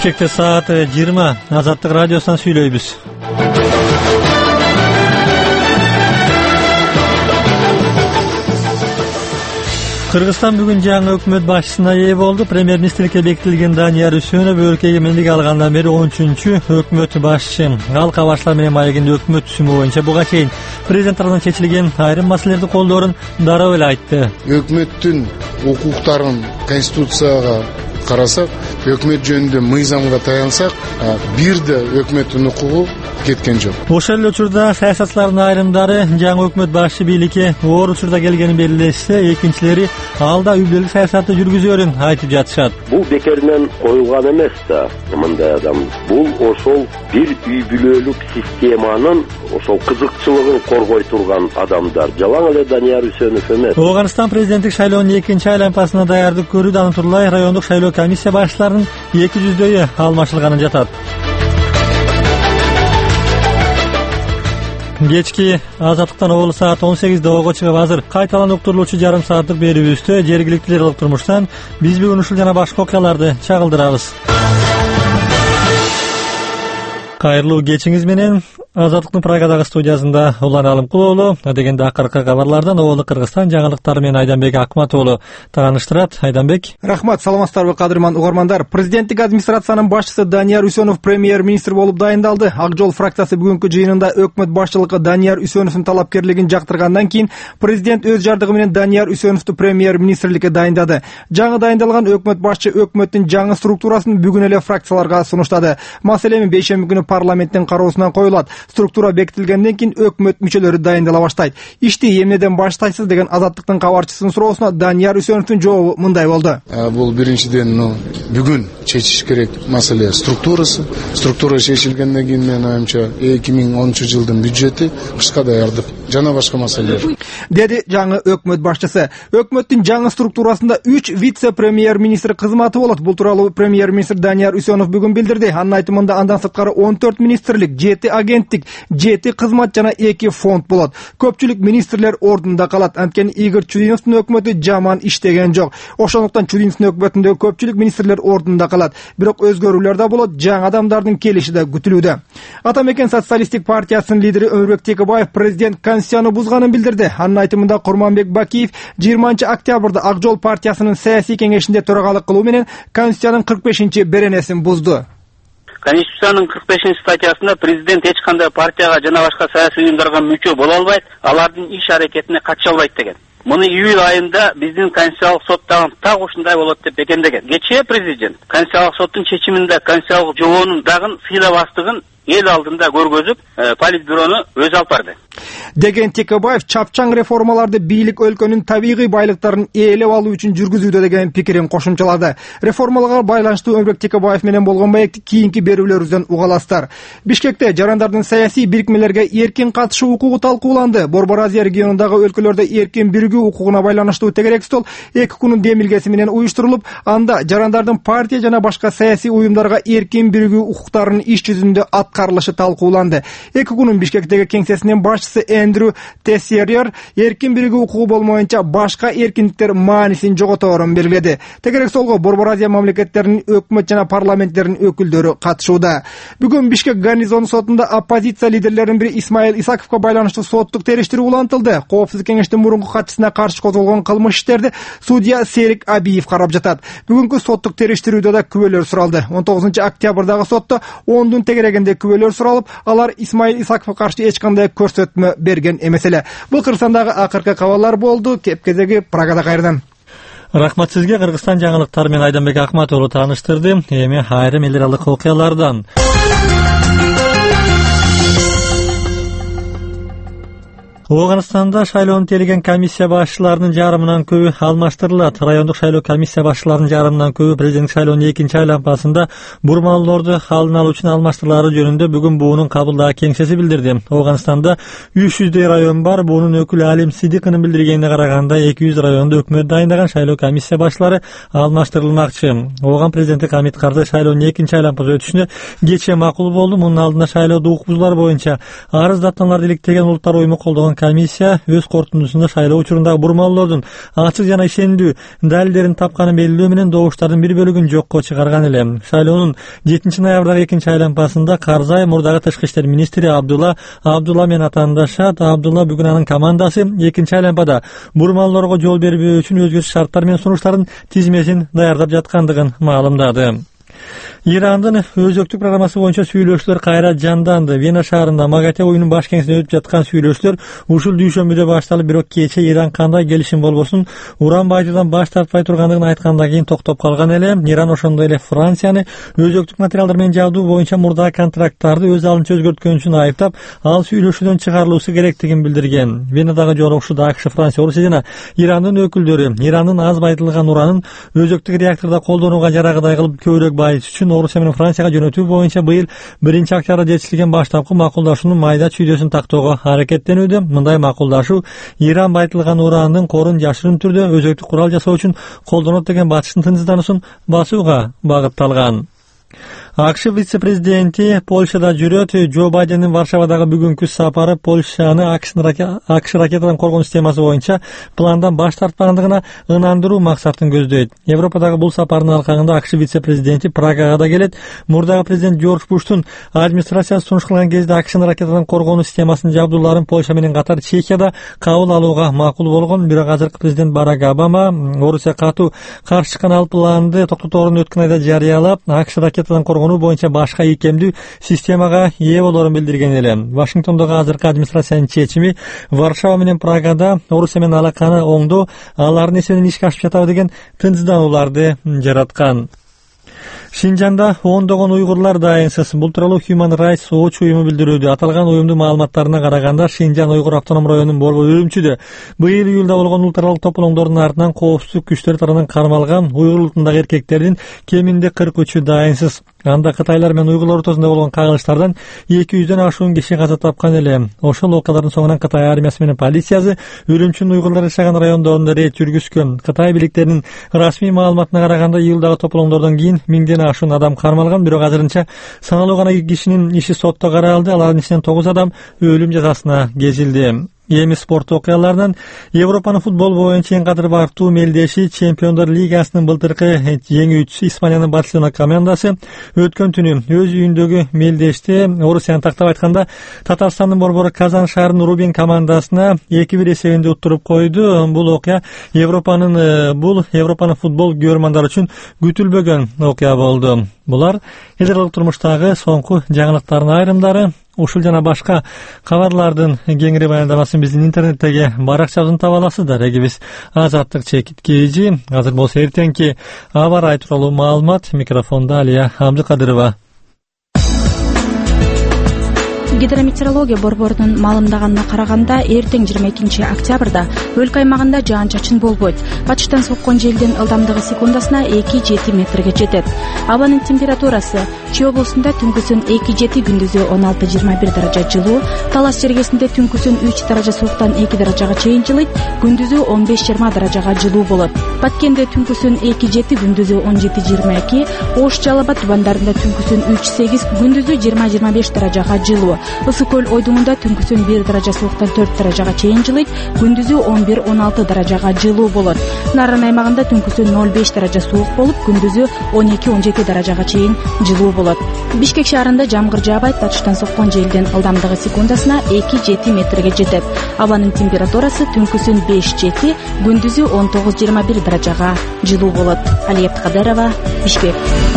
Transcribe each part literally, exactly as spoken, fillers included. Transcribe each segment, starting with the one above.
Бишкекте саат жыйырма. Азаттык радиосунан сүйлөйбүз. Кыргызстан бүгүн жаңы өкмөт башчысына ээ болду. Премьер-министрликке бекитилген Данияр Үсөнов өлкөгө эмгендик алгандан бери он үчүнчү өкмөт башчысы. Алка башлар менен маегинде өкмөт түзүмү боюнча буга чейин президент тарабынан чечилген айрым маселелерди колдоорун дароо эле айтты. Өкмөттүн укуктарын конституцияга карасак, өкмөт жөнүндө мыйзамга таянсак, бир да өкмөттүн укугу кеткен жок. Ошол эле учурда саясатчылардын айрымдары жаңы өкмөт башчы бийликке оор учурда келгенин белгилешсе, экинчилери алда үй бүлөлүк саясатты жүргүзөөрүн айтып жатышат. Бул бекеринен коюлган эмес да, мындай адам. Бул ошол бир үй бүлөлүк системанын ошол кызыкчылыгын коргой турган адамдар. Жалаң эле Данияр Үсөнов эмес. Оганстан президенттик шайлоонун экинчи айланпасына даярдык көрүүдө аны турлай райондук шайлоо комиссия башчыларынын эки жүздөйү алмашылганын жатат. Кечки Азаттыктан оболу саат он сегизде ого чыгып азыр кайталан уктурулуучу жарым сааттык берүүбүздө жергиликтүүлер кылып турмуштан биз бүгүн ушул жана башка окуяларды чагылдырабыз. Кайрылуу кечиңиз менен Азаттыктын Прагадагы студиясында Улан Алымкулоолу дегенде акыркы кабарлардан Оболу Кыргызстан жаңылыктары менен Айданбек Акматоолу тааныштырат. Айданбек. Рахмат, саламатсыздарбы кадырман угармандар. Президенттик администрациянын башчысы Данияр Үсөнов премьер-министр болуп дайындалды. Ак жол фракциясы бүгүнкү жыйынында өкмөт башчылыгы Данияр Үсөновдун талапкерлигин жактыргандан кийин президент өз жардыгы менен Данияр Үсөновду премьер-министрликке дайындады. Жаңы дайындалган өкмөт башчы өкмөттүн жаңы структурасын бүгүн эле фракцияларга сунуштады. Маселе бейшемби күнү парламенттин кароосуна коюлат. Структура бекитилгенден кийин өкмөт мүчөлөрү дайындала баштайт. Ишти эмнеден баштайсыз деген Азаттыктын кабарчысынын суроосуна Данияр Үсөновдун жообу мындай болду. Бул биринчиден бүгүн чечиш керек маселе структурасы. Структура чечилгенден кийин менин оюмча эки миң онунчу жылдын бюджети, кышка даярдык жана башка маселелер. Деди жаңы өкмөт башчысы. Өкмөттүн жаңы структурасында үч вице-премьер-министр кызматы болот. Бул тууралуу премьер-министр Данияр Үсөнов бүгүн билдирди. Анын айтымында андан сырткары он төрт министрлик, жети агенттик, жети кызмат жана эки фонд болот. Көпчүлүк министрлер ордунда калат. Анткени Игорь Чудиновдун өкмөтү жаман иштеген жок. Ошондуктан Чудиновдун өкмөтүндө көпчүлүк министрлер ордунда калат. Бирок өзгөрүүлөр да болот, жаңы адамдардын келиши да күтүлүүдө. Атамекен социалисттик партиясынын лидери Өмүрбек Текебаев президент конституцияны бузганын билдирди. Анын айтымында Курманбек Бакиев жыйырманчы октябрда Ак жол партиясынын саясий кеңешинде төрагалык кылуу менен конституциянын кырк бешинчи беренесин бузду. Конституциянын кырк бешинчи статьясында президент эч кандай партияга жана башка саясий уюмдарга мүчө боло албайт, алардын иш аракетине катыша албайт деген. Муну июль айында биздин Конституциялык сот дагы так ушундай болот деп бекемдеген. Кечээ президент Конституциялык соттун чечиминде Конституциялык жобонун дагы сыйлабастыгын эл алдында көргөзүп, политбюрону өз алып барды. Деген Текебаев чапчаң реформаларды бийлик өлкөнүн табигый байлыктарын ээлеп алуу үчүн жүргүзүүдө деген пикирин кошумчалады. Реформаларга байланыштуу Өмүрбек Текебаев менен болгон маекти кийинки берүүлөрүбүздөн уга аласыздар. Бишкекте жарандардын саясий бирикмелерге эркин катышуу укугу талкууланды. Борбор Азия регионундагы өлкөлөрдө эркин биригүү укугуна байланыштуу тегерек стол эки күнүн демилгеси менен уюштурулуп, анда жарандардын партия жана башка саясий уюмдарга эркин биригүү укуктарынын иш жүзүндө аткарылышы талкууланды. эки күнүн Бишкектеги кеңсесинин башчысы Эндрю Тессерер эркин биригүү укугу болмоюнча башка эркиндиктер маанисин жоготорун белгиледи. Тегерек столго Борбор Азия мамлекеттеринин өкмөт жана парламенттеринин өкүлдөрү катышууда. Бүгүн Бишкек гарнизон сотунда оппозиция лидерлеринин бири Исмаил Исаковго байланыштуу соттук териштирүү улантылды. Коопсуздук кеңештин мурунку катчысына каршы козголгон кылмыш иштерди судья Серик Абиев карап жатат. Бүгүнкү соттук териштирүүдө да күбөлөр суралды. он тогузунчу октябрдагы сотто ондун тегерегинде күбөлөр суралып, алар Исмаил Исаковго каршы эч кандай көрсөтмө берген эмес эле. Бул Кыргызстандагы акыркы кабарлар болду. Кеп кезеги Прагада кайрадан. Рахмат сизге. Кыргызстан жаңылыктары менен Айданбек Акматоолу тааныштырды. Эми айрым эл аралык окуялардан. Оганстанда шайлоону тейлеген комиссия башчыларынын жарымынан көбү алмаштырылат. Райондук шайлоо комиссия башчыларынын жарымынан көбү президенттик шайлоонун экинчи айланпасында бурмалоолорду алдын алуу үчүн алмаштырылары жөнүндө бүгүн буунун кабылдаа кеңсеси билдирди. Оганстанда үч жүздөй район бар. Буунун өкүлү Алим Сидикынын билдиргенине караганда эки жүз райондо өкмөт дайындаган шайлоо комиссия башчылары алмаштырылмакчы. Ооган президенттик Хамит Карды шайлоонун экинчи айланпасы өтүшүнө кечээ макул болду. Мунун алдында шайлоодо укук бузуулар боюнча арыздатмаларды иликтеген улуттар уюму колдогон комиссия өз корутундусунда шайлоо учурундагы бурмалоолордун ачык жана ишендүү далилдерин тапканын белгилөө менен добуштардын бир бөлүгүн жокко чыгарган эле. Шайлоонун жетинчи ноябрдагы экинчи айлампасында Карзай мурдагы тышкы иштер министри Абдулла Абдулла менен атаандашат. Абдулла бүгүн анын командасы экинчи айлампада бурмалоолорго жол бербөө үчүн өзгөртүш шарттар менен сунуштардын тизмесин даярдап жаткандыгын маалымдады. Ирандын өзөктүк программасы боюнча сүйлөшүүлөр кайра жанданды. Вена шаарында Магате оюнунун баш кеңесинде өтүп жаткан сүйлөшүүлөр ушул дүйшөмбүдө башталып, бирок кечээ Иран кандай келишим болбосун уран байытуудан баш тартпай тургандыгын айткандан кийин токтоп калган эле. Иран ошондой эле Францияны өзөктүк материалдар менен жабдуу боюнча мурдагы контракттарды өз алынча өзгөрткөн үчүн айыптап, ал сүйлөшүүдөн чыгарылуусу керектигин билдирген. Венадагы жолугушууда АКШ, Франция, Орусия жана Ирандын өкүлдөрү Ирандын аз байытылган уранын өзөктүк реактордо колдонууга жарагыдай кылып көбүрөөк байытыш үчүн Орусия менен Францияга жөнөтүү боюнча быйыл биринчи октябрда жетишилген баштапкы макулдашуунун майда чүйдөсүн тактоого аракеттенүүдө. Мындай макулдашуу Иран байытылган уранын корун жашырын түрдө өзөктүк курал жасоо үчүн колдонот деген батыштын тынчсыздануусун басууга багытталган. АКШ вице-президенти Польшада жүрөт. Джо Байдендин Варшавадагы бүгүнкү сапары Польшаны АКШ ракетадан коргонуу системасы боюнча пландан баш тартпагандыгына ынандыруу максатын көздөйт. Европадагы бул сапардын алкагында АКШ вице-президенти Прагага да келет. Мурдагы президент Жорж Буштун администрациясы сунуш кылган кезде АКШнын ракетадан коргонуу системасынын жабдууларын Польша менен катар Чехияда кабыл алууга макул болгон. Бирок азыркы президент Барак Обама Орусия катуу каршы чыккан ал планды токтоторун өткөн айда жарыялап, АКШ ракетадан коргонуу боюнча башка ийкемдүү системага ээ болоорун билдирген эле. Вашингтондогу азыркы администрациянын чечими Варшава менен Прагада Орусия менен алаканы оңдоо, алардын эсебинен ишке ашып жатабы деген тынчсызданууларды жараткан. Шинжанда ондогон уйгурлар дайынсыз. Бул тууралуу Human Rights Watch уюму билдирүүдө. Аталган уюмдун маалыматтарына караганда, Шинжан уйгур автоном районунун Борбор үрүмчүдө быйыл июлда болгон улут аралык тополоңдордун артынан коопсуздук күчтөр тарабынан кармалган уйгур улутундагы эркектердин кеминде кырк үчү дайынсыз. Анда кытайлар менен уйгурлар ортосунда болгон кагылыштардан эки жүздөн ашуун киши каза тапкан эле. Ошол окуялардын соңунан Кытай армиясы менен полициясы үрүмчүнүн уйгурлар жашаган райондорунда рейд жүргүзгөн. Кытай бийликтеринин расмий маалыматына караганда, июлдагы тополоңдордон кийин миңден ашуун адам кармалган, бирок азырынча саналуу гана кишинин иши сотто каралды. Алардын ичинен тогуз адам өлүм жазасына кесилди. Эми спорт окуяларынан Европанын футбол боюнча эң кадыр бактуу мелдеши Чемпиондор Лигасынын былтыркы жеңүүчүсү Испаниянын Барселона командасы өткөн түнү өз үйүндөгү мелдеште Орусияны тактап айтканда Татарстандын борбору Казан шаарынын Рубин командасына эки бир эсебинде уттуруп койду. Бул окуя Европанын бул Европанын футбол көрмандары үчүн күтүлбөгөн окуя болду. Булар эдералык турмуштагы соңку жаңылыктардын айрымдары. Ушул жана башка кабарлардын кеңири баяндамасын биздин интернеттеги баракчабыздан таба аласыздар. Эгибиз Азаттык Чекит Кежи. Азыр болсо эртеңки аба ырайы тууралуу маалымат. Микрофондо Алия Абдыкадырова. Гидрометеорология борборунун маалымдаганына караганда, эртең жыйырма экинчи октябрда өлкө аймагында жаан-чачын болбойт. Батыштан соккон желдин ылдамдыгы секундасына эки жети метрге жетет. Абанын температурасы Чүй облусунда түнкүсүн эки жети, күндүзү он алты жыйырма бир даража жылуу, Талас жергесинде түнкүсүн үч даража сууктан эки даражага чейин жылыйт, күндүзү он беш жыйырма даражага жылуу болот. Баткенде түнкүсүн эки жети, күндүзү он жети жыйырма эки, Ош Жалал Абад тубандарында түнкүсүн үч сегиз, күндүзү жыйырма жыйырма беш даражага жылуу. Ысык көл ойдуңунда түнкүсүн бир даража сууктан төрт даражага чейин жылыйт, күндүзү он бир он алты даражага жылуу болот. Нарын аймагында түнкүсүн ноль беш даража суук болуп, күндүзү он эки он жети даражага чейин жылуу болот. Бишкек шаарында жамгыр жаабайт, батыштан соккон желдин ылдамдыгы секундасына эки жети метрге жетет. Абанын температурасы түнкүсүн беш жети, күндүзү он тогуз жыйырма бир даражага жылуу болот. Алия Абдыкадырова, Бишкек.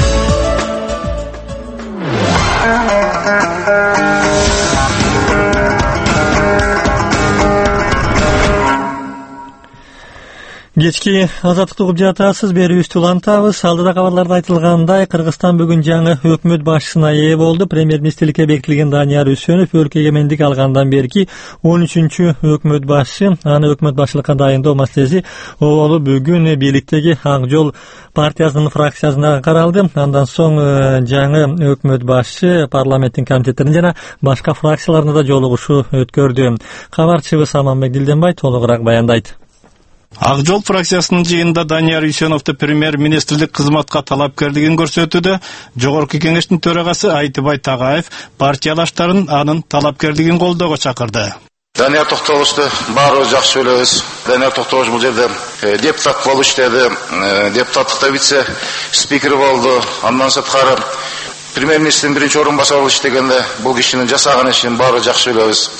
Кечки азаттыкты угуп жатасыз, берүүбүздү улантабыз. Алдыда кабарларда айтылгандай, Кыргызстан бүгүн жаңы өкмөт башчысына ээ болду. Премьер-министрликке бекитилген Данияр Үсөнов өлкөгө эмендик алгандан берки он үчүнчү өкмөт башчы. Аны өкмөт башчылыкка дайындоо маселеси оболу бүгүн бийликтеги Ак Жол партиясынын фракциясына каралды. Андан соң жаңы өкмөт башчы парламенттин комитеттерин жана башка фракцияларына да жолугушуу өткөрдү. Кабарчыбыз Аманбек Дилденбай толугураак баяндайт. Ак Жол фракциясынын жыйынында Данияр Үсөновду премьер-министрлик кызматка талапкерлигин көрсөтүүдө Жогорку кеңештин төрагасы Айтыбай Тагаев партиялаштарын анын талапкерлигин колдоого чакырды. Данияр Токтогуловду баары жакшы билебиз. Данияр Токтогулов бул жерде депутат болуп иштеди, депутаттыкта вице спикер болду. Андан сырткары премьер-министрдин биринчи орун басары болуп иштегенде бул кишинин жасаган ишин баары жакшы билебиз.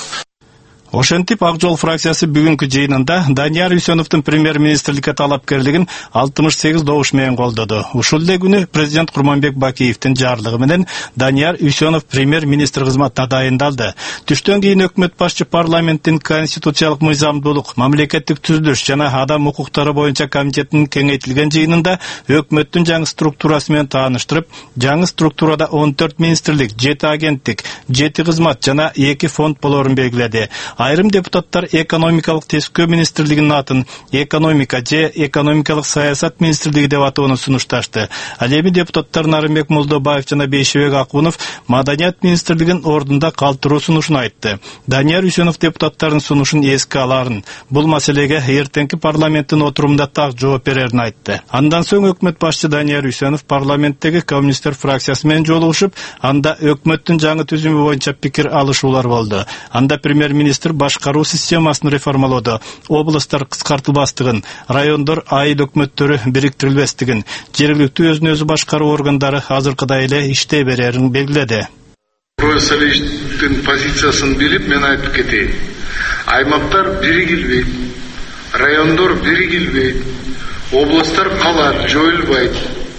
Ошентип Ак Жол фракциясы бүгүнкү жыйынында Данияр Үсеновдун премьер-министрликке талапкерлигин алтымыш сегиз добуш менен колдоду. Ушул эле күнү президент Курманбек Бакиевдин жарлыгы менен Данияр Үсенов премьер-министр кызматына дайындалды. Түштөн кийин өкмөт башчы парламенттин конституциялык мыйзамдуулук, мамлекеттик түзүлүш жана адам укуктары боюнча комитетинин кеңейтилген жыйынында өкмөттүн жаңы структурасы менен тааныштырып, жаңы структурада он төрт министрлик, жети агенттик, жети кызмат жана эки фонд болорун белгиледи. Айрым депутаттар экономикалык тескөө министрлигинин атын экономика же экономикалык саясат министрлиги деп атоону сунушташты. Ал эми депутаттар Нарымбек Молдобаев жана Бейшебек Акунов маданият министрлигин ордунда калтыруу сунушун айтты. Данияр Үсенов депутаттардын сунушун эске аларын, бул маселеге эртеңки парламенттин отурумунда так жооп берерин айтты. Андан соң өкмөт башчы Данияр Үсенов парламенттеги коммунисттер фракциясы менен жолугушуп, анда өкмөттүн жаңы түзүмү боюнча пикир алышуулар болду. Анда премьер-министр башкаруу системасын реформалоодо, областтар кыскартылбастыгын, райондор айыл өкмөттөрү бириктирилбестигин, жергиликтүү өзүн өзү башкаруу органдары азыркыдай эле иштей берерин белгиледи. Профессорлордун позициясын билип, мен айтып кетейин. Аймактар биригилбейт, райондор биригилбейт, областтар калат, жоюлбайт.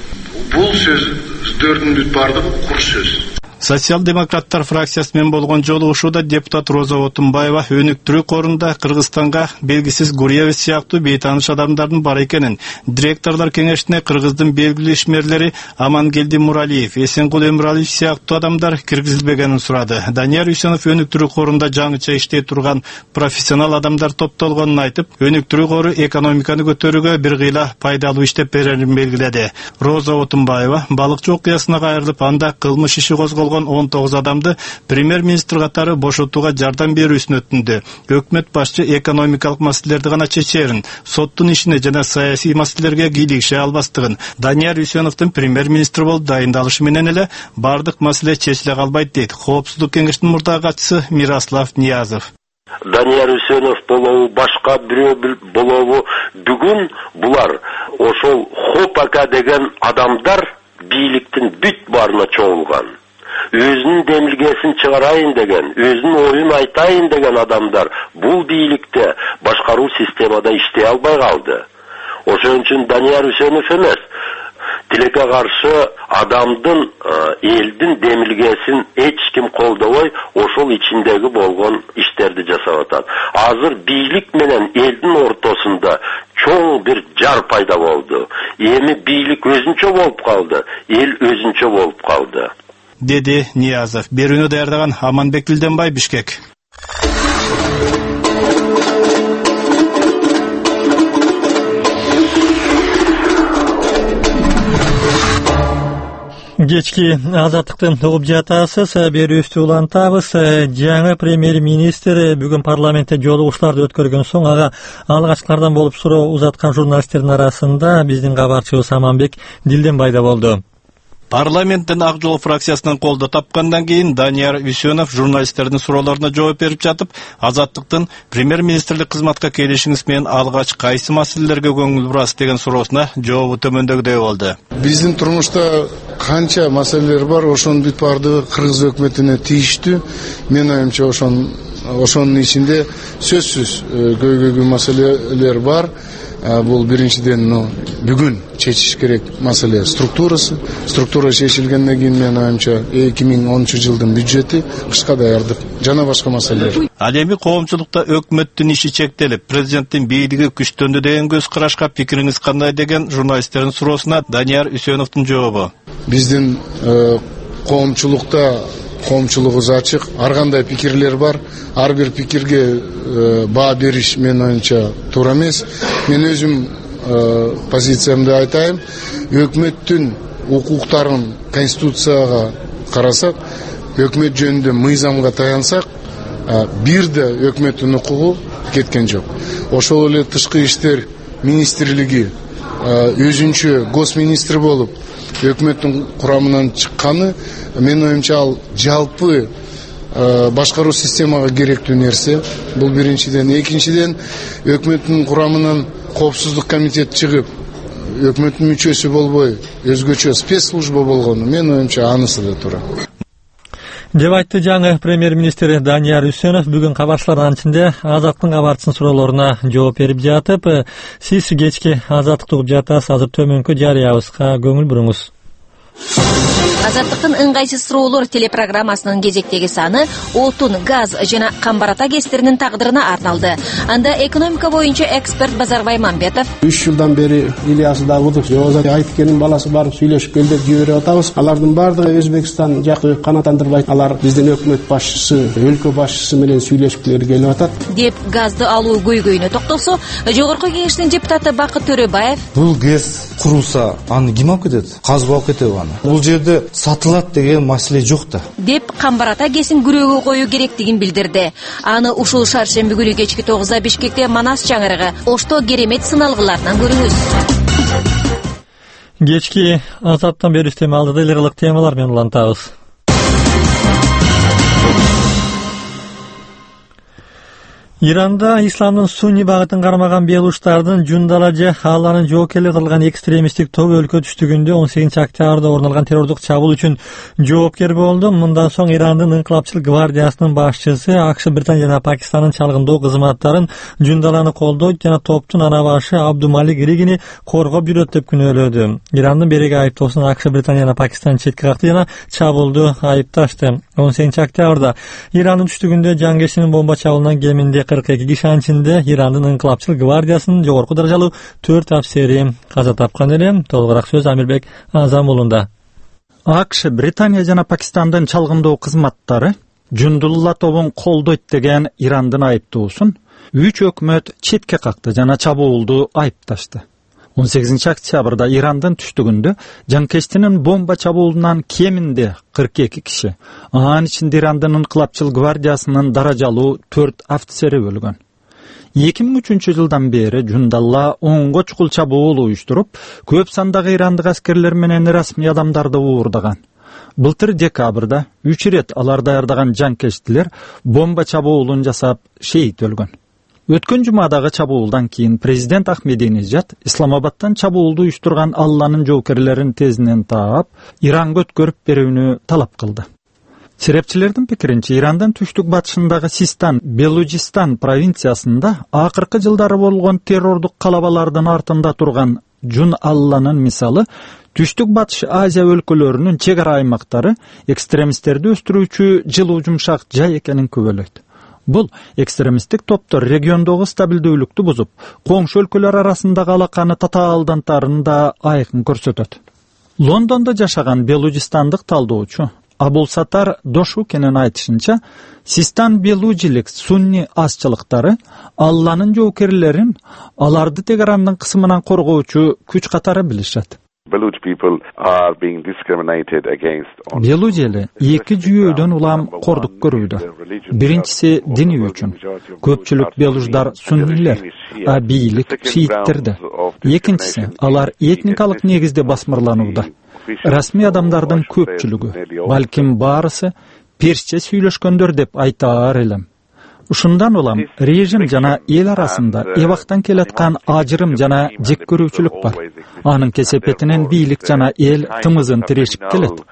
Бул сөздөрдүн бардыгы кур сөз. Социал-демократтар фракциясы менен болгон жолугушууда депутат Роза Отунбаева өнүктүрүү корунда Кыргызстанга белгисиз Гурьевич сыяктуу бейтаныш адамдардын бар экенин, директорлор кеңешине Кыргыздын белгилүү ишмерлери Амангелди Муралиев, Эсенкул Эмиралиев сыяктуу адамдар киргизилбегенин сурады. Данияр Үсенов өнүктүрүү корунда жаңыча иштей турган профессионал адамдар топтолгонун айтып, өнүктүрүү кору экономиканы көтөрүүгө бир кыйла пайдалуу иштеп берерин белгиледи. Роза Отунбаева балыкчы окуясына кайрылып, анда кылмыш иши козголгон он тогуз адамды премьер-министр катары бошотууга жардам берүүсүн өтүндү. Өкмөт башчы экономикалык маселелерди гана чечерин, соттун ишине жана саясий маселелерге кийлигише албастыгын, Данияр Үсеновдун премьер-министр болуп дайындалышы менен эле бардык маселе чечиле калбайт дейт Коопсуздук кеңешинин мурдагы катчысы Мирослав Ниязов. Данияр Үсенов болобу, башка бирөө болобу, бүгүн булар ошол Хопака деген адамдар бийликтин бүт баарына чогулган. Өзүнүн демилгесин чыгарайын деген, өзүнүн оюн айтайын деген адамдар бул бийликте башкаруу системада иштей албай калды. Ошон үчүн Данияр Үсенов эмес, тилекке каршы адамдын, элдин демилгесин эч ким колдобой, ошол ичиндеги болгон иштерди жасап атат. Азыр бийлик менен элдин ортосунда чоң бир жар пайда болду. Эми бийлик өзүнчө болуп калды, эл өзүнчө болуп калды, деди Ниязов. Берүүнү даярдаган Аманбек Билденбай, Бишкек. Кечки азаттыктын угуп жатасыз, берүүбүздү улантабыз. Жаңы премьер-министр бүгүн парламентте жолугушууларды өткөргөн соң ага алгачкылардан болуп суроо узаткан журналисттердин арасында биздин кабарчыбыз Аманбек Дилденбай да болду. Парламенттин Ак Жол фракциясынан колдоо тапкандан кийин Данияр Үсенов журналисттердин суроолоруна жооп берип жатып, азаттыктын премьер-министрлик кызматка келишиңиз менен алгач кайсы маселелерге көңүл бурасыз деген суроосуна жообу төмөндөгүдөй болду. Биздин турмушта канча маселелер бар, ошонун бүт бардыгы кыргыз өкмөтүнө тийиштүү. Мен оюмча ошон ошонун ичинде сөзсүз көйгөйгүү маселелер бар. Бул биринчиден бүгүн чечиш керек маселе структурасы. Структура чечилгенден кийин мен оюмча эки миң онунчу жылдын бюджети, кышка даярдык жана башка маселелер. Ал эми коомчулукта өкмөттүн иши чектелип, президенттин бийлиги күчтөндү деген көз карашка пикириңиз кандай деген журналисттердин суроосуна Данияр Үсеновдун жообу. Биздин коомчулукта коомчулугубуз ачык, ар кандай пикирлер бар. Ар бир пикирге баа бериш мен оюмча туура эмес. Мен өзүм позициямды айтайын. Өкмөттүн укуктарын конституцияга карасак, өкмөт жөнүндө мыйзамга таянсак, бир да өкмөттүн укугу кеткен жок. Ошол эле тышкы иштер министрлиги өзүнчө госминистр болуп, өкмөттүн курамынан чыкканы, мен оюмча ал жалпы башкаруу системага керектүү нерсе. Бул биринчиден. Экинчиден, өкмөттүн курамынан коопсуздук комитети чыгып, өкмөттүн мүчөсү болбой, өзгөчө спецслужба болгону мен оюмча анысы да туура. деп айтты жаңы премьер-министр Данияр Үсөнов бүгүн кабарчылардын ичинде Азаттыктын кабарчысынын суроолоруна жооп берип жатып, сиз кечки Азаттыкты угуп жатасыз. Азыр төмөнкү жарыябызга көңүл буруңуз. Азаттыктын ыңгайсыз суроолор телепрограммасынын кезектеги саны отун, газ жана камбар-ата кестеринин тагдырына арналды. Анда экономика боюнча эксперт Базарбай Мамбетов: үч жылдан бери Ильясы Давудов, Жоозат Айткенин баласы барып сүйлөшүп келди деп жиберип атабыз. Алардын бардыгы Өзбекстан жакты канааттандырбайт. Алар биздин өкмөт башчысы, өлкө башчысы менен сүйлөшкүлөрү келип атат. Деп газды алуу көйгөйүнө токтолсо, Жогорку Кеңештин депутаты Бакыт Төрөбаев: бул ГЭС курулса, аны ким алып кетет? Казып алып кетеби аны? Бул жерде сатылат деген маселе жок да. Деп камбар-ата кесин күрөөгө коюу керектигин билдирди. Аны ушул шаршемби күнү кечки тогузда Бишкекте Манас чаңырыгы Ошто керемет сыналгыларынан көрүңүз. Кечки Азаттан бери темалды делерлик темалар менен улантабыз. Иранда исламдын сунни багытын кармаган белуштардын Жундала же Халланын жоокерлик кылган экстремисттик тобу өлкө түштүгүндө он сегизинчи октябрда орун алган террордук чабуул үчүн жоопкер болду. Мындан соң Ирандын Инкылапчылык гвардиясынын башчысы АКШ, Британия жана Пакистандын чалгындоо кызматтарын Жундаланы колдойт жана топтун ана башы Абдумалик Ригини коргоп жүрөт деп күнөөлөдү. Ирандын береги айыптоосун АКШ, Британия жана Пакистан четке какты жана чабуулду айыпташты. он сегизинчи октябрда Ирандын түштүгүндө жангештинин бомба чабуулунан кеминде кырк эки киши, ичинде Ирандын Инкылапчылык гвардиясынын жогорку даражалуу төрт афсери каза тапкан эле. Толугураак сөз Амирбек Азам уулунда. АКШ, Британия жана Пакистандын чалгындоо кызматтары Жундулла тобун колдойт деген Ирандын айыптоосун үч өкмөт четке какты жана чабуулду айыпташты. он сегизинчи октябрда Ирандын түштүгүндө жанкештинин бомба чабуулунан кеминде кырк эки киши, анын ичинде Ирандын Инкылапчылык гвардиясынын даражалуу төрт офицери өлгөн. эки миң үчүнчү жылдан бери Жундалла онго чукул чабуул уюштуруп, көп сандагы ирандык аскерлер менен расмий адамдарды уурдаган. Былтыр декабрда үч ирет алар даярдаган жанкештилер бомба чабуулун жасап шейит өлгөн. Өткөн жумадагы чабуулдан кийин президент Ахмединежад Исламабадтан чабуулду уюштурган Алланын жоокерлерин тезинен таап, Иранга өткөрүп берүүнү талап кылды. Серепчилердин пикиринче, Ирандын түштүк батышындагы Систан, Белужистан провинциясында акыркы жылдары болгон террордук калабалардын артында турган Жун Алланын мисалы түштүк батыш Азия өлкөлөрүнүн чек ара аймактары экстремисттерди өстүрүүчү жылуу жумшак жай экенин күбөлөйт. Бул экстремисттик топтор региондогу стабилдүүлүктү бузуп, коңшу өлкөлөр арасындагы алаканы татаалдантарын да айкын көрсөтөт. Лондондо жашаган белужистандык талдоочу Абулсатар Дошукенин айтышынча, Систан белужилик сунни азчылыктары Алланын жоокерлерин аларды Тегерандын кысымынан коргоочу күч катары билишет. Белужели эки жүйөөдөн улам кордук көрүүдө. Биринчиси дини үчүн. Көпчүлүк белуждар суннилер, а бийлик шииттерде. Экинчиси алар этникалык негизде басмырланууда. Расмий адамдардын көпчүлүгү, балким баарысы персче сүйлөшкөндөр деп айтаар элем. Ушундан улам режим жана эл арасында эбактан келаткан ажырым жана жек көрүүчүлүк бар. Анын кесепетинен бийлик жана эл тымызын тирешип келет.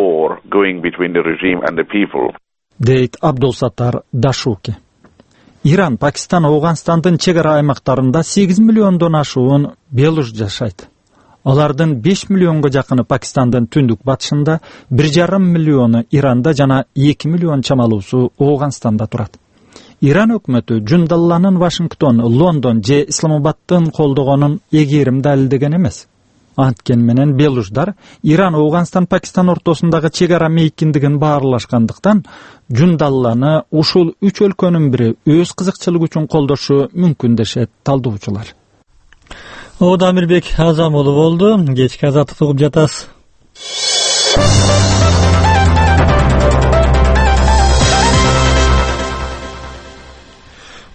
Дейт Абдулсатар Дашуки. Иран, Пакистан, Ауганстандын чек ара аймактарында сегиз миллиондон ашуун белуж жашайт. Алардын беш миллионго жакыны Пакистандын түндүк батышында, бир жарым миллиону Иранда жана эки миллион чамалуусу Ауганстанда турат. Иран өкмөтү Жундалланын Вашингтон, Лондон же Исламабадтын колдогонун эгерим далилдеген эмес. Анткени менен белуждар Иран, Ауганстан, Пакистан ортосундагы чек ара мейкиндигин баарлашкандыктан Жундалланы ушул үч өлкөнүн бири өз кызыкчылыгы үчүн колдошу мүмкүн дешет талдоочулар. Ода Амирбек Азам уулу болду. Кечки Азаттыкты угуп жатасыз.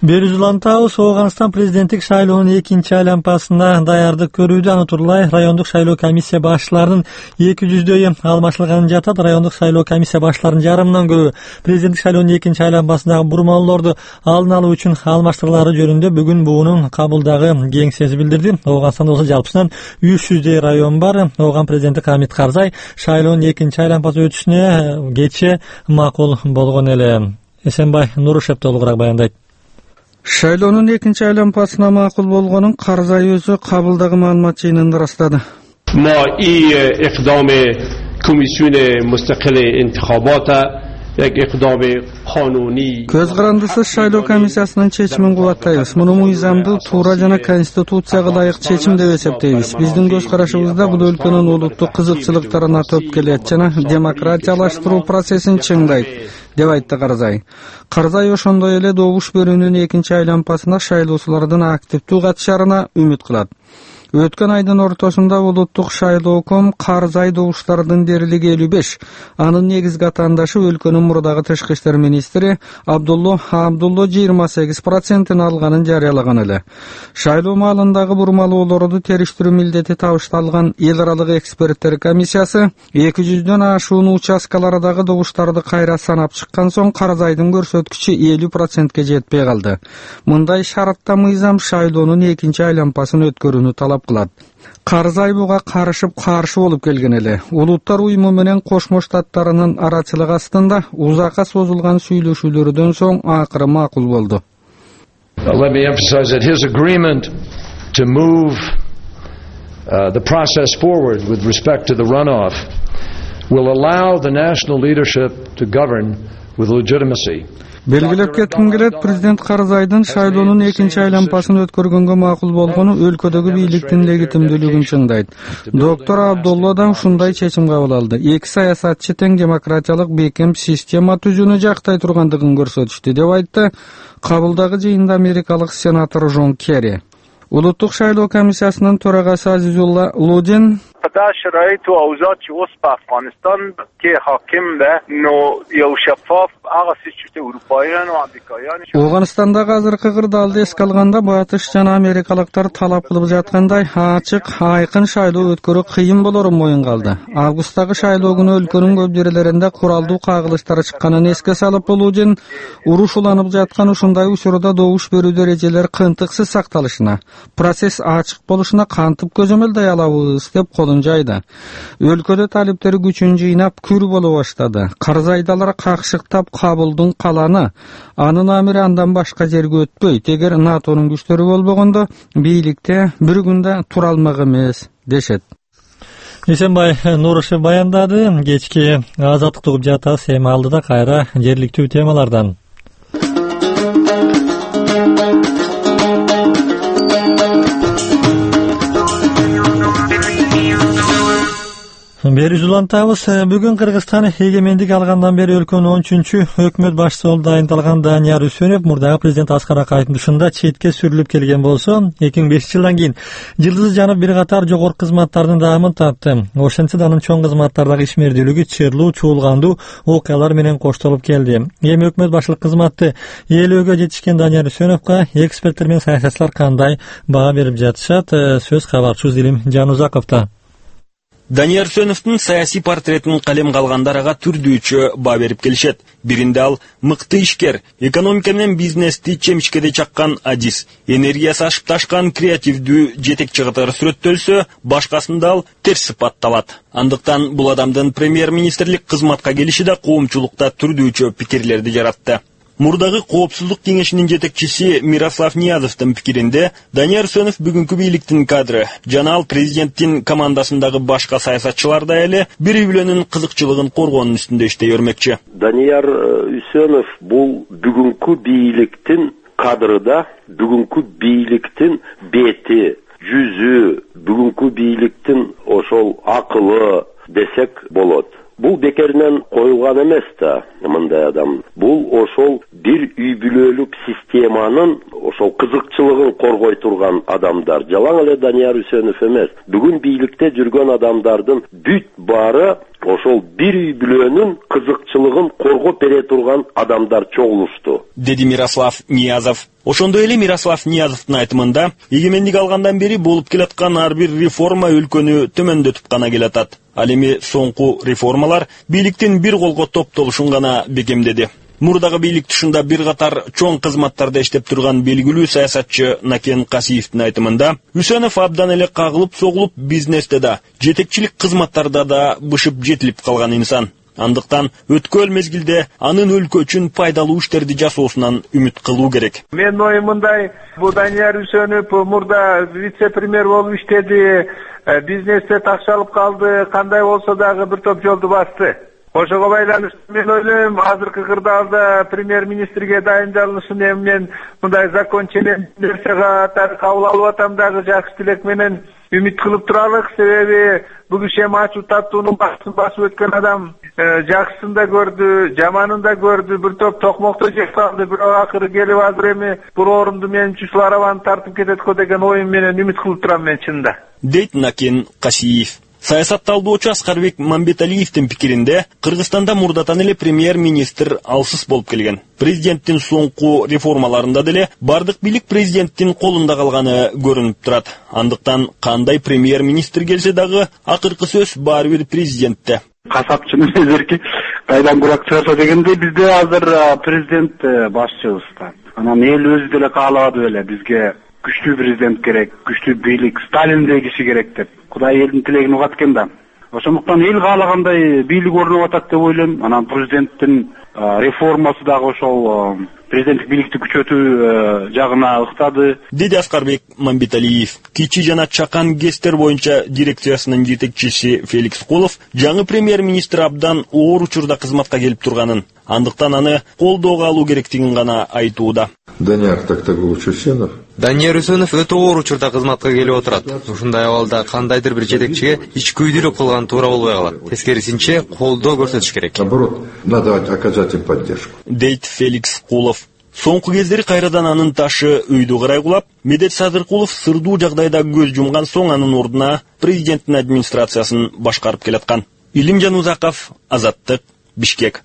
Берүзулантабыз Оғанстан президенттик шайлоонун экинчи айланпасына даярдык көрүүдө аны турлай райондук шайлоо комиссия башчыларынын эки жүздөйү алмашылганы жатат. Райондук шайлоо комиссия башчыларынын жарымынан көбү президенттик шайлоонун экинчи айланпасындагы бурмалоолорду алдын алуу үчүн алмаштырылары жөнүндө бүгүн буунун кабылдагы кеңсеси билдирди. Оғанстанда болсо жалпысынан үч жүздөй район бар. Оған президенти Хамит Карзай шайлоонун экинчи айланпасы өтүшүнө кечээ макул болгон эле. Эсенбай Нурушев толугураак баяндайт. Шайлоонун экинчи айланпасына макул болгонун Карзай өзү кабылдагы маалымат жыйынында ырастады. ما ای اقدام کمیسیون مستقل انتخابات یک اقدام قانونی көз карандысыз шайлоо комиссиясынын чечимин кубаттайбыз. Муну мыйзамдуу, туура жана конституцияга ылайык чечим деп эсептейбиз. Биздин көз карашыбызда бул өлкөнүн улуттук кызыкчылыктарына төп келет жана демократиялаштыруу процессин чыңдайт, деп айтты Карзай. Карзай ошондой эле добуш берүүнүн экинчи айланпасына шайлоочулардын активдүү катышарына үмүт кылат. Өткөн айдын ортосунда улуттук шайлооком Карзай добуштардын дерлиги элүү беш. Анын негизги атаандашы өлкөнүн мурдагы тышкы иштер министри Абдулло Абдулло жыйырма сегиз процентин алганын жарыялаган эле. Шайлоо маалындагы бурмалоолорду териштирүү милдети табышталган эл аралык эксперттер комиссиясы эки жүздөн ашуун участкалардагы добуштарды кайра санап чыккан соң Карзайдын көрсөткүчү элүү процентке жетпей калды. Мындай шартта мыйзам шайлоонун экинчи айланпасын өткөрүүнү талап кылат. Карзай буга карышып каршы болуп келген эле. Улуттар уюму менен Кошмо Штаттарынын арачылык астында узакка созулган сүйлөшүүлөрдөн соң акыры макул болду. Let me emphasize that his agreement to move uh, the process forward with respect to the runoff will allow the national leadership to govern with legitimacy. Белгилеп кетким келет, президент Карзайдын шайлоонун экинчи айланпасын өткөргөнгө макул болгону өлкөдөгү бийликтин легитимдүүлүгүн чыңдайт. Доктор Абдулло да ушундай чечим кабыл алды. Эки саясатчы тең демократиялык бекем система түзүүнү жактай тургандыгын көрсөтүштү, деп айтты кабылдагы жыйында америкалык сенатор Джон Керри. Улуттук шайлоо комиссиясынын төрагасы Азизулла Лудин در شرایط و اوضاع که وست به افغانستان که حاکم و نو یا شفاف آغاز شده اروپاییان و امریکاییان Оғанстандагы азыркы кырдаалды эске алганда Батыш жана америкалыктар талап кылып жаткандай ачык, айкын шайлоо өткөрүү кыйын болорун моюнга алды. Августтагы шайлоо күнү өлкөнүн көп жерлеринде куралдуу кагылыштар чыкканын эске салып, Лудин уруш уланып жаткан ушундай учурда добуш берүү эрежелери кынтыксыз сакталышына, процесс ачык болушуна кантип көзөмөлдөй алабыз деп колун жайды. Өлкөдө талиптери күчүн жыйнап күр боло баштады. Карзайдалар какшыктап Кабулдун каланы, анын амири андан башка жерге өтпөйт. Эгер НАТОнун күчтөрү болбогондо бийликте бир күндө тура алмак эмес, дешет. Эсенбай Нурушев баяндады. Кечки азаттык тугуп жатабыз. Эми алдыда кайра жергиликтүү темалардан. Берүзулантабыз. Бүгүн Кыргызстан эгемендик алгандан бери өлкөнүн он үчүнчү өкмөт башчысы болуп дайындалган Данияр Үсөнов мурдагы президент Аскар Акаевдин ушунда четке сүрүлүп келген болсо, эки миң бешинчи жылдан кийин жылдызы жанып бир катар жогорку кызматтардын даамын тапты. Ошентсе да анын чоң кызматтардагы ишмердүүлүгү чырлуу, чуулгандуу окуялар менен коштолуп келди. Эми өкмөт башчылык кызматты ээлөөгө жетишкен Данияр Үсөновго эксперттер менен саясатчылар кандай баа берип жатышат? Сөз кабарчыбыз Илим Жанузаковдо. Данияр Үсөновдун саясий портретин калем калгандар ага түрдүүчө баа берип келишет. Биринде ал мыкты ишкер, экономика менен бизнести чемишкеде чаккан адис, энергиясы ашып ташкан креативдүү жетекчи катары сүрөттөлсө, башкасында ал терс сыпатталат. Андыктан бул адамдын премьер-министрлик кызматка келиши да коомчулукта түрдүүчө пикирлерди жаратты. Мурдагы коопсуздук кеңешинин жетекчиси Мирослав Ниязовдун пикиринде, Данияр Үсөнов бүгүнкү бийликтин кадры, жана ал президенттин командасындагы башка саясатчыларда эле бир үй-бүлөнүн кызыкчылыгын коргоонун үстүндө иштей өрмөкчү. Данияр Үсөнов бул бүгүнкү бийликтин кадрыда, бүгүнкү бийликтин бети, жүзү, бүгүнкү бийликтин ошол акылы десек болот. Бул бекеринен коюлган эмес да, мындай адам. Бул ошол bir үй бүлөлүк системанын ошол кызыкчылыгын коргой турган адамдар. Жалаң эле Данияр Үсөнов эмес. Бүгүн бийликте жүргөн адамдардын бүт баары ошол bir үй бүлөнүн кызыкчылыгын коргоп бере турган адамдар чогулушту, деди Мирослав Ниязов. Ошондой эле Мирослав Ниязовдун айтымында, эгемендик алгандан бери болуп келаткан ар бир реформа өлкөнү төмөндөтүп гана келатат. Ал эми соңку реформалар бийликтин бир колго топтолушун гана бекемдеди. Мурдагы бийлик тушунда бир катар чоң кызматтарда иштеп турган белгилүү саясатчы Накен Касиевдин айтымында, Үсөнов абдан эле кагылып согулуп бизнесте да, жетекчилик кызматтарда да бышып жетилип калган инсан. Андыктан өткөн мезгилде анын өлкө үчүн пайдалуу иштерди жасоосунан үмүт кылуу керек. Мен оюм мындай, бул Данияр Үсөнов мурда вице-премьер болуп иштеди, бизнесте такшалып калды, кандай болсо дагы бир топ жолду басты. Ошого байланыштуу мен ойлойм, азыркы кырдаалда премьер-министрге дайындалышын эми мен мындай закон ченен нерсе катары кабыл алып атам дагы жакшы тилек менен үмүт кылып туралык. Себеби бүгүн эми ачуу таттуунун башын басып өткөн адам жакшысын да көрдү, жаманын да көрдү, бир топ токмокто жеп калды, бирок акыры келип азыр эми бул орунду мен үчүн ушул арабаны тартып кетет го деген оюм менен үмүт кылып турам мен чынында, дейт Накен Касиев. Саясатталуучу Аскарбек Мамбеталиевдин пикиринде, Кыргызстанда мурдатан эле премьер-министр алсыз болуп келген. Президенттин соңку реформаларында деле бардык бийлик президенттин колунда калганы көрүнүп турат. Андыктан кандай премьер-министр келсе дагы акыркы сөз баары бир президентте. Касапчынын эзерки кайдан курак чыгарса дегенде бизде азыр президент башчыбыз. Анан эл өзү деле каалабады беле бизге күчтүү президент керек, күчтүү бийлик, Сталиндей киши керек деп. Кудай элдин тилегин угат экен да. Ошондуктан эл каалагандай бийлик орноп атат деп ойлойм. Анан президенттин реформасы дагы ошол президенттик бийликти күчөтүү жагына ыктады, деди Аскарбек Мамбеталиев. Кичи жана чакан ГЭСтер боюнча дирекциясынын жетекчиси Феликс Кулов жаңы премьер-министр абдан оор учурда кызматка келип турганын, андыктан аны колдоого алуу керектигин гана айтууда. Данияр Тактагулович Үсөнов Данияр Үсөнов өтө оор учурда кызматка келип отурат. Ушундай абалда кандайдыр бир жетекчиге ич күйдүрүп кылган туура болбой калат. Тескерисинче колдоо көрсөтүш керек. Наоборот, надо оказать им поддержку, дейт Феликс Кулов. Соңку кездери кайрадан анын ташы өйдү карай кулап, Медет Садыркулов сырдуу жагдайда көз жумган соң анын ордуна президенттин администрациясын башкарып келаткан. Илимжан Узаков, Азаттык, Бишкек.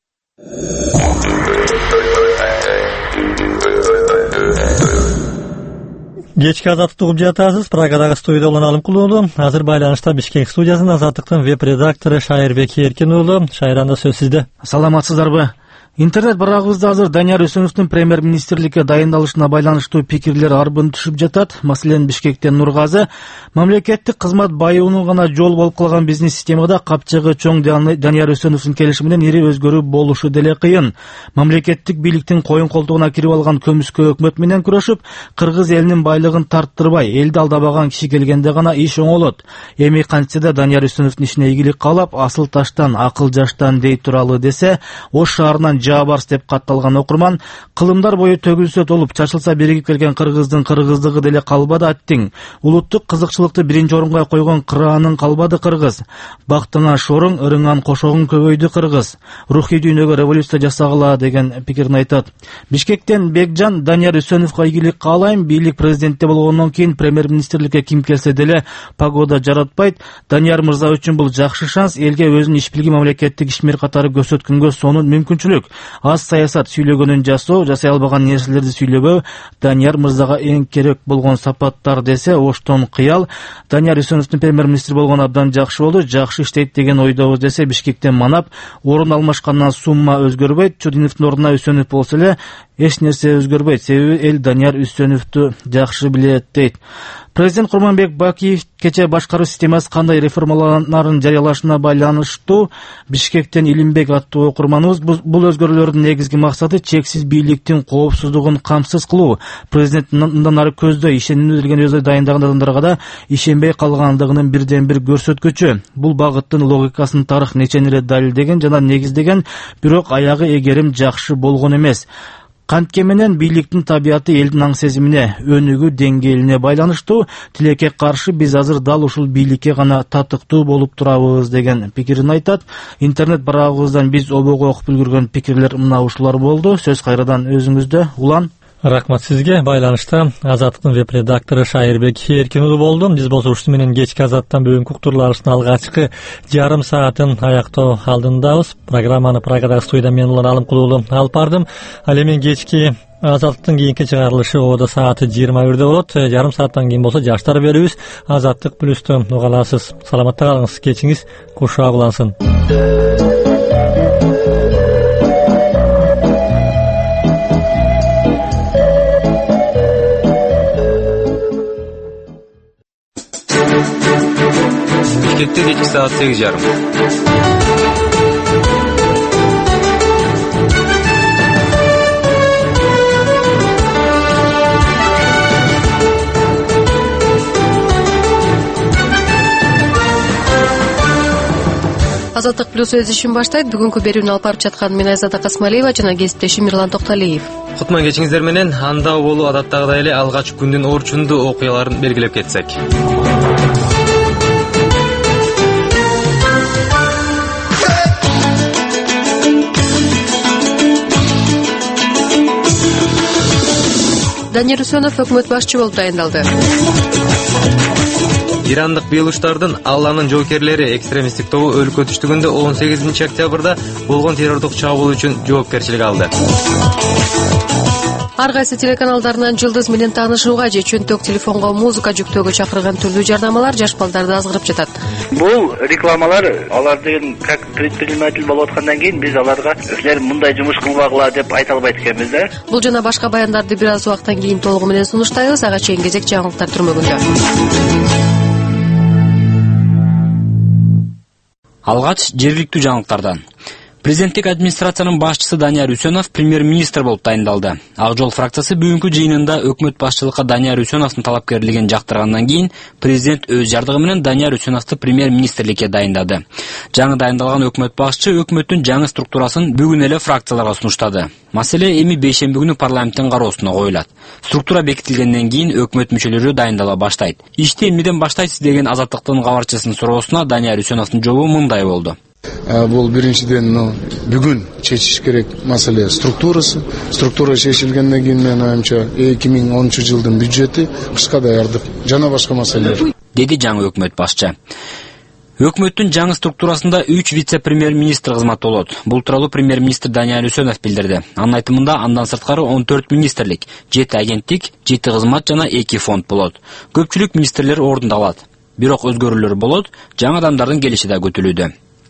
Кечки Азаттыкты угуп жатасыз. Прагадагы студияда улан Алым Кулуулу. Азыр байланышта Бишкек студиясынын Азаттыктын веб-редактору Шайырбек Эркин уулу. Шайранда сөз сизде. Саламатсыздарбы? Интернет барагыбызда азыр Данияр Үсөновдун премьер-министрликке дайындалышына байланыштуу пикирлер арбын түшүп жатат. Маселен, Бишкектен Нургазы мамлекеттик кызмат байыуунун гана жол болуп калган бизнес системада капчыгы чоң Данияр Үсөновдун келиши менен ири өзгөрүү болушу деле кыйын. Мамлекеттик бийликтин коюн колтугуна кирип алган көмүскө өкмөт менен күрөшүп, кыргыз элинин байлыгын тарттырбай, элди алдабаган киши келгенде гана иш оңолот. Эми кантсе да Данияр Үсөновдун ишине ийгилик каалап, асыл таштан, акыл жаштан дей туралы десе, Ош шаарынан Жабарс деп катталган окурман, кылымдар бою төгүлсө толуп чачылса биригип келген кыргыздын кыргыздыгы деле калбады аттиң. Улуттук кызыкчылыкты биринчи орунга койгон кыраанын калбады кыргыз. Бактыңа шоруң, ырыңан кошогуң көбөйдү кыргыз. Рухий дүйнөгө революция жасагыла деген пикирин айтат. Бишкектен Бекжан Данияр Үсөновго ийгилик каалайм. Бийлик президентте болгондон кийин премьер-министрликке ким келсе деле погода жаратпайт. Данияр мырза үчүн бул жакшы шанс, элге өзүнүн ишбилги мамлекеттик ишмер катары көрсөткөнгө сонун мүмкүнчүлүк. Аз саясат сүйлөгөнүн жасоо, жасай албаган нерселерди сүйлөбөө Данияр мырзага эң керек болгон сапаттар десе, Оштон кыял. Данияр Үсөновдун премьер-министр болгон абдан жакшы болду, жакшы иштейт деген ойдобуз десе, Бишкектен Манап орун алмашкандан сумма өзгөрбөйт. Чудиновдун ордуна Үсөнов болсо эле эч нерсе өзгөрбөйт. Себеби эл Данияр Үсөновду жакшы билет дейт. Президент Курманбек Бакиев кече башкаруу системасы кандай реформаланарын жарыялашына байланыштуу Бишкектен Илимбек аттуу окурманыбыз бул өзгөрүүлөрдүн негизги максаты чексиз бийликтин коопсуздугун камсыз кылуу. Президент мындан ары көздөй ишенимдүү деген өзү дайындаган адамдарга да ишенбей калгандыгынын бирден бир көрсөткүчү. Бул багыттын логикасын тарых нечен ирет далилдеген жана негиздеген, бирок аягы эгерим жакшы болгон эмес. Кантке менен бийликтин табияты элдин аң сезимине, өнүгүү деңгээлине байланыштуу. Тилекке каршы биз азыр дал ушул бийликке гана татыктуу болуп турабыз деген пикирин айтат. Интернет барагыбыздан биз обого окуп үлгүргөн пикирлер мына ушулар болду. Сөз кайрадан өзүңүздө. Улан. Рахмат сизге. Байланышта Азаттыктын веб-редактору Шайырбек Эркинұлы болду. Биз болсо ушуну менен кечки Азаттан бүгүнкү уктурларыбыздын алгачкы жарым саатын аяктоо алдындабыз. Программаны Прагадагы студияда мен Улан Алымкулуулу алып бардым. Ал эми кечки Азаттыктын кийинки чыгарылышы ода сааты жыйырма бирде болот. Жарым сааттан кийин болсо жаштар берүүбүз. Азаттык плюсту уга аласыз. Саламатта калыңыз. Кечиңиз кушак улансын. Бишкекте кечки саат сегиз жарым. Азаттык плюс өз ишин баштайт. Бүгүнкү берүүнү алып барып жаткан мен Айзада Касмалиева жана кесиптешим Мирлан Токталиев. Кутман кечиңиздер менен анда болуу адаттагыдай эле алгач күндүн орчундуу окуяларын белгилеп кетсек. Данияр Үсөнов өкмөт башчы болуп дайындалды. Ирандык бийлуштардын Алланын жоокерлери экстремисттик тобу өлкө түштүгүндө он сегизинчи октябрда болгон террордук чабуул үчүн жоопкерчилик алды. Ар кайсы телеканалдарынан жылдыз менен таанышууга же чөнтөк телефонго музыка жүктөөгө чакырган түрдүү жардамалар жаш балдарды азгырып жатат. Бул рекламалар алар деген как предприниматель болуп аткандан кийин биз аларга силер мындай жумуш кылбагыла деп айта албайт экенбиз да. Бул жана башка баяндарды бир аз убакыттан кийин толугу менен сунуштайбыз. Ага чейин кезек жаңылыктар түрмөгүндө. Алгач жергиликтүү жаңылыктардан. Президенттик администрациянын башчысы Данияр Үсөнов премьер-министр болуп дайындалды. Ак жол фракциясы бүгүнкү жыйынында өкмөт башчылыкка Данияр Үсөновдун талапкерлигин жактыргандан кийин президент өз жардыгы менен Данияр Үсөновду премьер-министрликке дайындады. Жаңы дайындалган өкмөт башчы өкмөттүн жаңы структурасын бүгүн эле фракцияларга сунуштады. Маселе эми бейшемби күнү парламенттин кароосуна коюлат. Структура бекитилгенден кийин өкмөт мүчөлөрү дайындала баштайт. Ишти эмнеден баштайсыз деген Азаттыктын кабарчысынын суроосуна Данияр Үсөновдун жообу мындай болду. Бул биринчиден бүгүн чечиш керек маселе структурасы. Структура чечилгенден кийин менин оюмча эки миң онунчу жылдын бюджети, кышка даярдык жана башка маселелер. Деди жаңы өкмөт башчы. Өкмөттүн жаңы структурасында үч вице-премьер-министр кызмат болот. Бул тууралуу премьер-министр Данияр Үсөнов билдирди. Анын айтымында андан сырткары он төрт министрлик, жети агенттик, жети кызмат жана эки фонд болот. Көпчүлүк министрлер ордунда алат. Бирок өзгөрүүлөр болот, жаңы адамдардын келиши да күтүлүүдө.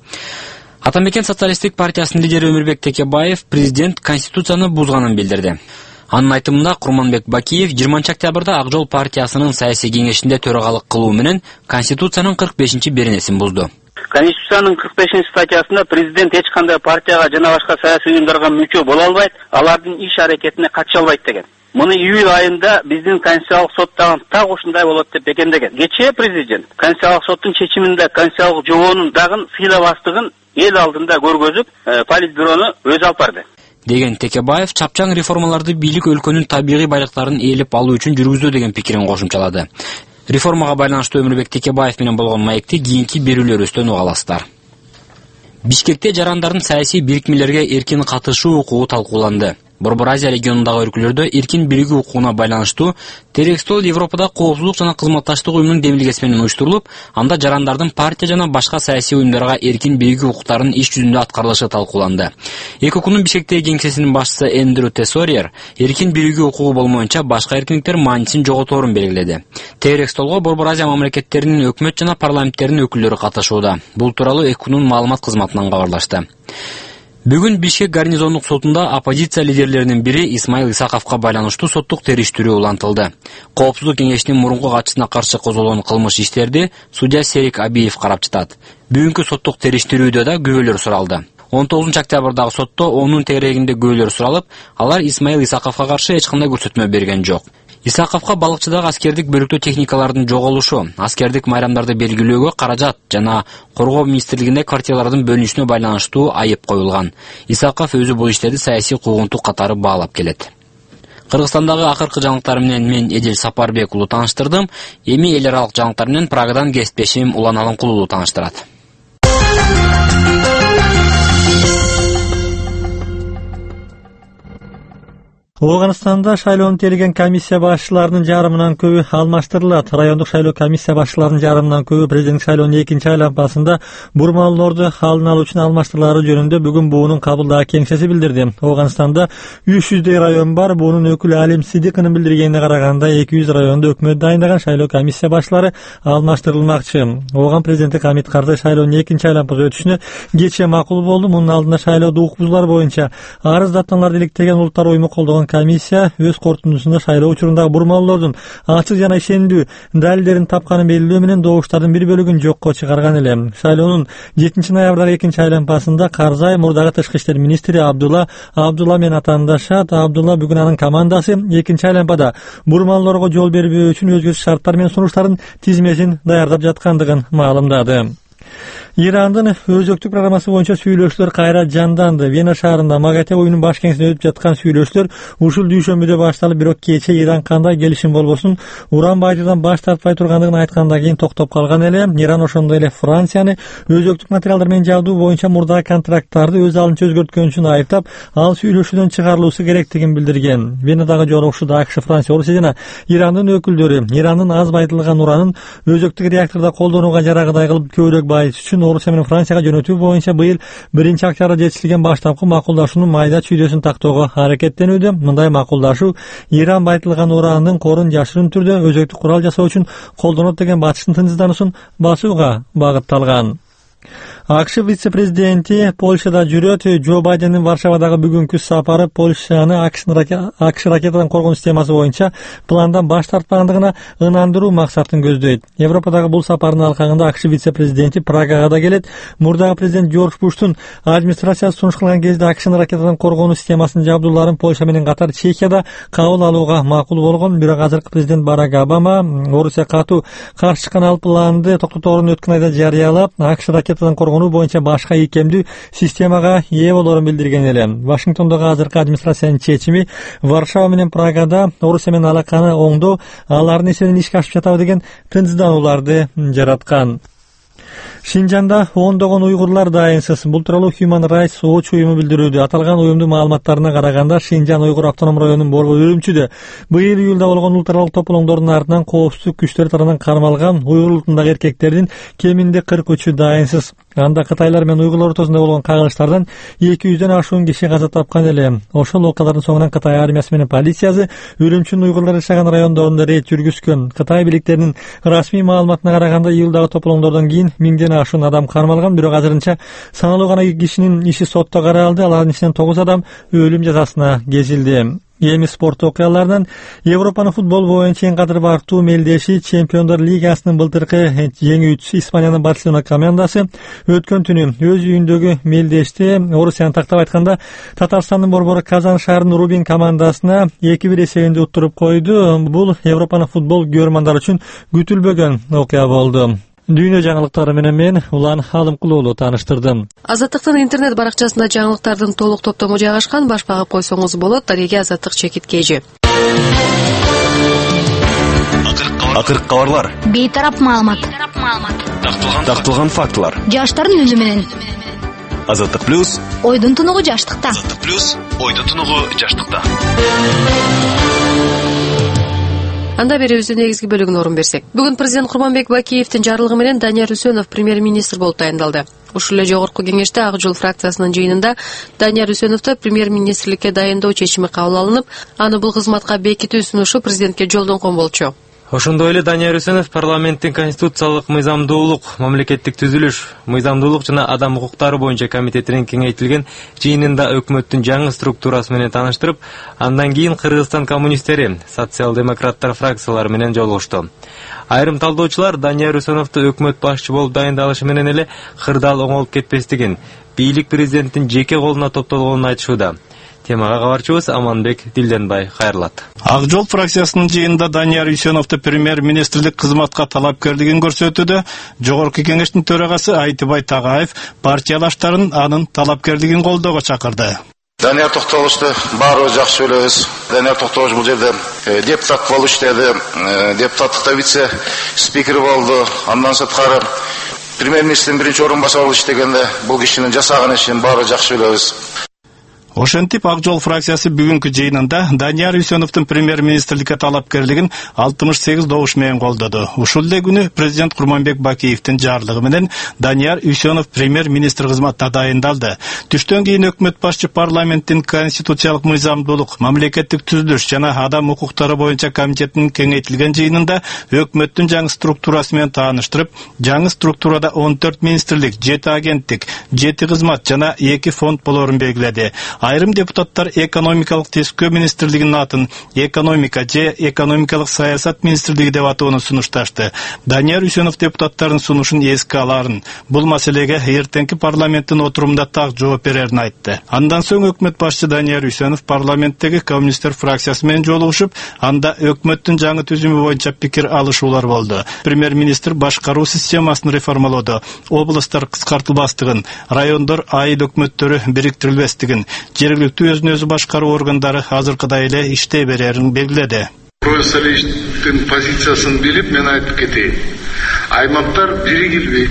Атамекен социалисттик партиясынын лидери Өмүрбек Текебаев президент конституцияны бузганын билдирди. Анын айтымында Курманбек Бакиев жыйырманчы октябрда Ак жол партиясынын саясий кеңешинде төрагалык кылуу менен конституциянын кырк бешинчи беренесин бузду. Конституциянын кырк бешинчи статьясында президент эч кандай партияга жана башка саясий уюмдарга мүчө боло албайт, алардын иш аракетине катыша албайт деген. Муну июль айында биздин Конституциялык сот дагы так ушундай болот деп бекемдеген. Кечээ президент Конституциялык соттун чечиминде Конституциялык жобонун дагы сыйлабастыгын эл алдында көргөзүп, политбюрону өз алып барды. Деген Текебаев чапчаң реформаларды бийлик өлкөнүн табигый байлыктарын ээлеп алуу үчүн жүргүздү деген пикирин кошумчалады. Реформага байланыштуу Өмүрбек Текебаев менен болгон маекти кийинки берүүлөрүбүздөн уга аласыздар. Бишкекте жарандардын саясий бирикмелерге эркин катышуу укугу талкууланды. Борбор Азия регионундагы өлкөлөрдө эркин биригүү укугуна байланыштуу Терекстол Европада коопсуздук жана кызматташтык уюмунун демилгеси менен уюштурулуп, анда жарандардын партия жана башка саясий уюмдарга эркин биригүү укуктарын иш жүзүндө аткарылышы талкууланды. ЭКОКунун Бишкектеги кеңсесинин башчысы Эндрю Тесориер эркин биригүү укугу болмоюнча башка эркиндиктер маанисин жоготорун белгиледи. Терекстолго Борбор Азия мамлекеттеринин өкмөт жана парламенттеринин өкүлдөрү катышууда. Бул тууралуу ЭКОКунун маалымат кызматынан кабарлашты. Бүгүн Бишкек гарнизондук сотунда оппозиция лидерлеринин бири Исмаил Исаковго байланыштуу соттук териштирүү улантылды. Коопсуздук кеңешинин мурунку катчысына каршы козголгон кылмыш иштерди судья Серик Абиев карап жатат. Бүгүнкү соттук териштирүүдө да күбөлөр суралды. он тогузунчу октябрдагы сотто онун тегерегинде күбөлөр суралып, алар Исмаил Исаковго каршы эч кандай көрсөтмө берген жок. Исаковго балыкчыдагы аскердик бөлүктүү техникалардын жоголушу, аскердик майрамдарды белгилөөгө каражат жана коргоо министрлигинде квартиралардын бөлүнүшүнө байланыштуу айып коюлган. Исаков өзү бул иштерди саясий куугунтук катары баалап келет. Кыргызстандагы акыркы жаңылыктар менен мен Эдил Сапарбек уулу тааныштырдым. Эми эл аралык жаңылыктар менен Прагадан кесиптешим Улан Алымкул уулу тааныштырат. Оганстанда шайлоону тейлеген комиссия башчыларынын жарымынан көбү алмаштырылат. Райондук шайлоо комиссия башчыларынын жарымынан көбү президенттик шайлоонун экинчи айлампасында бурмалоорду алдын алуу үчүн алмаштырылары жөнүндө бүгүн буунун кабылдаа кеңсеси билдирди. Оганстанда үч жүздөй район бар. Буунун өкүлү Алим Сидикынын билдиргенине караганда эки жүз райондо өкмөт дайындаган шайлоо комиссия башчылары алмаштырылмакчы. Оган президенттик Хамит Карзай шайлоонун экинчи айлампасы өтүшүнө кечээ макул болду. Мунун алдында шайлоодо укук бузуулар боюнча арыздаттууларды иликтеген улуттар уюму колдогон комиссия өз корутундусунда шайлоо учурундагы бурмалоордун ачык жана ишендүү далилдерин тапканын белгилөө менен добуштардын бир бөлүгүн жокко чыгарган эле. Шайлоонун жетинчи ноябрдагы экинчи айлампасында Карзай мурдагы тышкы иштер министри Абдулла Абдулла менен атаандашат. Абдулла бүгүн анын командасы экинчи айлампада бурмалоорго жол бербөө үчүн өзгөчө шарттар менен сунуштардын тизмесин даярдап жаткандыгын маалымдады. Ирандын өзөктүк программасы боюнча сүйлөшүүлөр кайра жанданды. Вена шаарында МАГАТЭ оюнунун баш кеңесинде өтүп жаткан сүйлөшүүлөр ушул дүйшөмбүдө башталып, бирок кечээ Иран кандай келишим болбосун уран байытуудан баш тартпай тургандыгын айткандан кийин токтоп калган эле. Иран ошондой эле Францияны өзөктүк материалдар менен жабдуу боюнча мурдагы контракттарды өз алынча өзгөрткөн үчүн айыптап, ал сүйлөшүүдөн чыгарылуусу керектигин билдирген. Венадагы жолугушууда АКШ, Франция, Орусия жана Ирандын өкүлдөрү Ирандын аз байытылган уранын өзөктүк реактордо колдонууга жарагыдай кылып көбүрөөк байытыш үчүн Орусия менен Францияга жөнөтүү боюнча быйыл биринчи октябрда жетишилген баштапкы макулдашуунун майда чүйдөсүн тактоого аракеттенүүдө. Мындай макулдашуу Иран байытылган уранын корун жашырын түрдө өзөктүк курал жасоо үчүн колдонот деген батыштын тынчсыздануусун басууга багытталган. АКШ вице-президенти Польшада жүрөт. Джо Байдендин Варшавадагы бүгүнкү сапары Польшаны АКШ ракетадан коргонуу системасы боюнча пландан баш тартпагандыгына ынандыруу максатын көздөйт. Европадагы бул сапардын алкагында АКШ вице-президенти Прагага да келет. Мурдагы президент Жорж Буштун администрациясы сунуш кылган кезде АКШнын ракетадан коргонуу системасынын жабдууларын Польша менен катар Чехияда кабыл алууга макул болгон. Бирок азыркы президент Барак Обама Орусия катуу каршы чыккан ал планды токтоторун өткөн айда жарыялап, АКШ ракетадан коргонуу боюнча башка ийкемдүү системага ээ болорун билдирген эле. Вашингтондогу азыркы администрациянын чечими Варшава менен Прагада Орусия менен алаканы оңдоо, алардын эсебинен ишке ашып жатабы деген тынчсызданууларды жараткан. Шинжанда ондогон уйгурлар дайынсыз. Бул тууралуу Human Rights Watch уюму билдирүүдө. Аталган уюмдун маалыматтарына караганда, Шинжан уйгур автоном районунун борбор Үрүмчүдө быйыл июлда болгон улут аралык тополоңдордун артынан коопсуздук күчтөр тарабынан кармалган уйгур улутундагы эркектердин кеминде кырк үчү дайынсыз. Анда Кытайлар менен уйгурлар ортосунда болгон кагылыштардан эки жүздөн ашуун киши каза тапкан эле. Ошол окуялардын соңунан Кытай армиясы менен полициясы Үрүмчүнүн уйгурлар жашаган райондорунда рейд жүргүзгөн. Кытай бийликтеринин расмий маалыматына караганда, июлдагы тополоңдордон кийин миңден ашуун адам кармалган, бирок азырынча саналуу гана кишинин иши сотто каралды. Алардын ичинен тогуз адам өлүм жазасына кесилди. Эми спорт окуяларынан Европанын футбол боюнча эң кадыр бартуу мелдеши Чемпиондор Лигасынын былтыркы жеңүүчүсү Испаниянын Барселона командасы өткөн түнү өз үйүндөгү мелдешти Орусияны тактап айтканда Татарстандын борбору Казан шаарынын Рубин командасына эки бир эсебинде уттуруп койду. Бул Европанын футбол көрөрмандары үчүн күтүлбөгөн окуя болду. Дүйнө жаңылыктары менен мен Улан Алымкул уулу тааныштырдым. Азаттыктын интернет баракчасында жаңылыктардын толук топтому жайгашкан. Баш багып койсоңуз болот. Дареге Азаттык чекиткежи. Акыркы кабарлар. Бейтарап маалымат. Такталган фактылар. Жаштардын үнү менен. Азаттык плюс. Ойдун тунугу жаштыкта. Азаттык плюс. Ойдун тунугу жаштыкта. Анда беребиздин негизги бөлүгүнө орун берсек. Бүгүн президент Курманбек Бакиевдин жарлыгы менен Данияр Үсөнов премьер-министр болуп тайындалды. Ушул эле жогорку кеңеште Ак жол фракциясынын жыйынында Данияр Үсөновдо премьер-министрликке дайындоо чечими кабыл алынып, аны бул кызматка бекитүү сунушу президентке жолдонгон болчу. Ошондой эле Данияр Үсөнов парламенттин конституциялык мыйзамдуулук, мамлекеттик түзүлүш, мыйзамдуулук жана адам укуктары боюнча комитетинин кеңейтилген жыйынында өкмөттүн жаңы структурасы менен тааныштырып, андан кийин Кыргызстан коммунисттери, социал-демократтар фракциялары менен жолугушту. Айрым талдоочулар Данияр Үсөновду өкмөт башчы болуп дайындалышы менен эле кырдаал оңолуп кетпестигин, бийлик президенттин жеке колуна топтолгонун айтышууда. Темага кабарчыбыз Аманбек Дилденбай кайрылат. Ак жол фракциясынын жыйынында Данияр Үсеновду премьер-министрлик кызматка талапкерлигин көрсөтүүдө Жогорку кеңештин төрагасы Айтыбай Тагаев партиялаштарын анын талапкерлигин колдоого чакырды. Данияр Токтогуловду баары жакшы ойлойбуз. Данияр Токтогулов бул жерде депутат болуп иштеди, депутаттыкта вице спикер болду. Андан сырткары премьер-министрдин биринчи орун башчысы болуп иштегенде бул кишинин жасаган ишин баары жакшы ойлойбуз. Ошентип Ак жол фракциясы бүгүнкү жыйынында Данияр Үсеновдун премьер-министрликке талапкерлигин алтымыш сегиз добуш менен колдоду. Ушул эле күнү президент Курманбек Бакиевдин жарлыгы менен Данияр Үсенов премьер-министр кызматына дайындалды. Түштөн кийин өкмөт башчы парламенттин конституциялык мыйзамдуулук, мамлекеттик түзүлүш жана адам укуктары боюнча комитетинин кеңейтилген жыйынында өкмөттүн жаңы структурасы менен тааныштырып, жаңы структурада он төрт министрлик, жети агенттик, жети кызмат жана эки фонд болорун белгиледи. Айрым депутаттар экономикалык тескөө министрлигинин атын экономика же экономикалык саясат министрлиги деп атоону сунушташты. Данияр Үсенов депутаттардын сунушун эске аларын, бул маселеге эртеңки парламенттин отурумунда так жооп берерин айтты. Андан соң өкмөт башчы Данияр Үсенов парламенттеги коммунисттер фракциясы менен жолугушуп, анда өкмөттүн жаңы түзүмү боюнча пикир алышуулар болду. Премьер-министр башкаруу системасын реформалоодо, областтар кыскартылбастыгын, райондор айыл өкмөттөрү бириктирилбестигин, жергиликтүү өзүн өзү башкаруу органдары азыркыдай эле иштей берерин белгиледи. Профессор Ильичтин позициясын билип, мен айтып кетейин. Аймактар биригилбейт,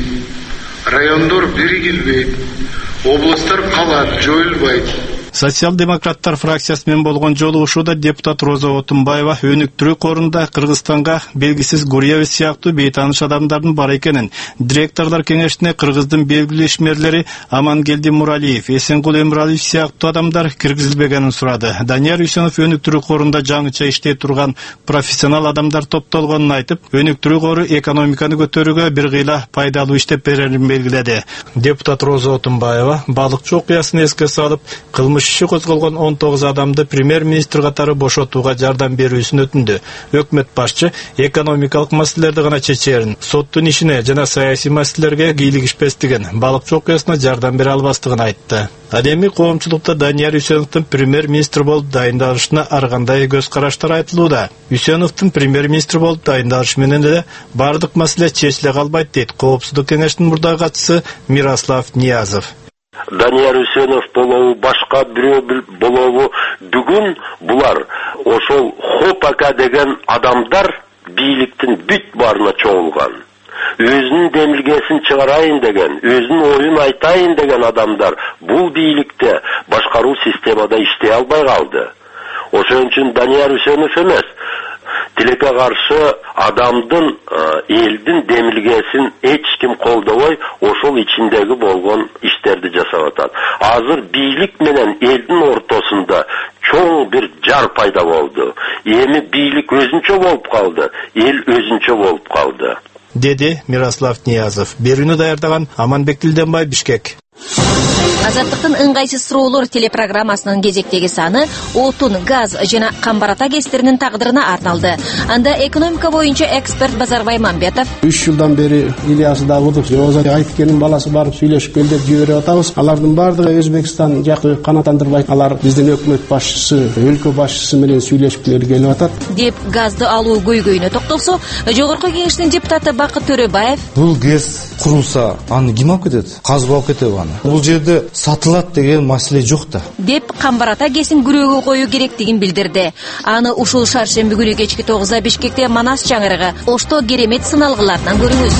райондор биригилбейт, областтар калат, жоюлбайт. Социал-демократтар фракциясы менен болгон жолугушууда депутат Роза Отунбаева өнүктүрүү корунда Кыргызстанга белгисиз Гурьевич сыяктуу бейтаныш адамдардын бар экенин, директорлор кеңешине Кыргыздын белгилүү ишмерлери Амангелди Муралиев, Эсенгул Эмиралиев сыяктуу адамдар киргизилбегенин сурады. Данияр Үсенов өнүктүрүү корунда жаңыча иштей турган профессионал адамдар топтолгонун айтып, өнүктүрүү кору экономиканы көтөрүүгө бир кыйла пайдалуу иштеп берерин белгиледи. Депутат Роза Отунбаева балыкчы окуясын эске салып, кылмыш иши козголгон он тогуз адамды премьер-министр катары бошотууга жардам берүүсүн өтүндү. Өкмөт башчы экономикалык маселелерди гана чечерин, соттун ишине жана саясий маселелерге кийлигишпестигин, балыкчы окуясына жардам бере албастыгын айтты. Ал эми коомчулукта Данияр Үсеновдун премьер-министр болуп дайындалышына ар кандай көз караштар айтылууда. Үсеновдун премьер-министр болуп дайындалышы менен эле бардык маселе чечиле калбайт дейт Коопсуздук кеңештин мурдагы катчысы Мирослав Ниязов. Данияр Үсенов болобу, башка бирөө болобу, бүгүн булар ошол Хопака деген адамдар бийликтин бүт баарына чогулган. Өзүнүн демилгесин чыгарайын деген, өзүнүн оюн айтайын деген адамдар бул бийликте башкаруу системада иштей албай калды. Ошон үчүн Данияр Үсенов эмес, тилекке каршы адамдын, элдин демилгесин эч ким колдобой, ошол ичиндеги болгон иштерди жасап атат. Азыр бийлик менен элдин ортосунда чоң бир жар пайда болду. Эми бийлик өзүнчө болуп калды, эл өзүнчө болуп калды, деди Мирослав Ниязов. Берүүнү даярдаган Аманбек Дилденбай, Бишкек. Азаттыктын ыңгайсыз суроолор телепрограммасынын кезектеги саны отун, газ жана камбарата кестеринин тагдырына арналды. Анда экономика боюнча эксперт Базарбай Мамбетов, үч жылдан бери Ильясы Давудов, Озат Айткенин баласы барып сүйлөшүп кел деп жиберип атабыз. Алардын бардыгы Өзбекстан жакы канааттандырбайт. Алар биздин өкмөт башчысы, өлкө башчысы менен сүйлөшүп келип атат деп газды алуу көйгөйүнө токтолсо, жогорку кеңештин депутаты Бакыт Төрөбаев, бул гэс курулса аны ким алып кетет? Казып алып кетеби аны? Бул жерде сатылат деген маселе жок да, деп камбарата кесин күрөөгө коюу керектигин билдирди. Аны ушул шаршемби күнү кечки тогузда Бишкекте Манас чаңырыгы Ошто керемет сыналгыларынан көрүңүз.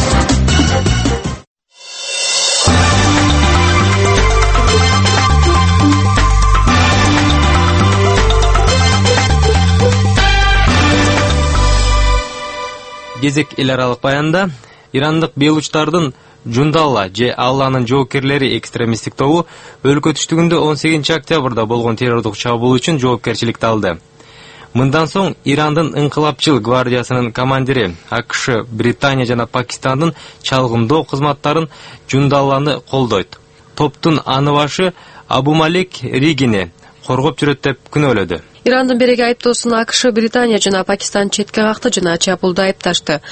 Кезек эл аралык баянда ирандык белучтардын Жундалла же Алланын жоокерлери экстремисттик тобу өлкө түштүгүндө он сегизинчи октябрда болгон террордук чабуул үчүн жоопкерчиликти алды. Мындан соң Ирандын Инкылапчыл гвардиясынын командири АКШ, Британия жана Пакистандын чалгындоо кызматтарын Жундалланы колдойт. Топтун аны башы Абу Малик Ригини коргоп жүрөт деп күнөөлөдү. Ирандын береги айыптоосун АКШ, Британия жана Пакистан четке какты жана чабуулду айыпташты.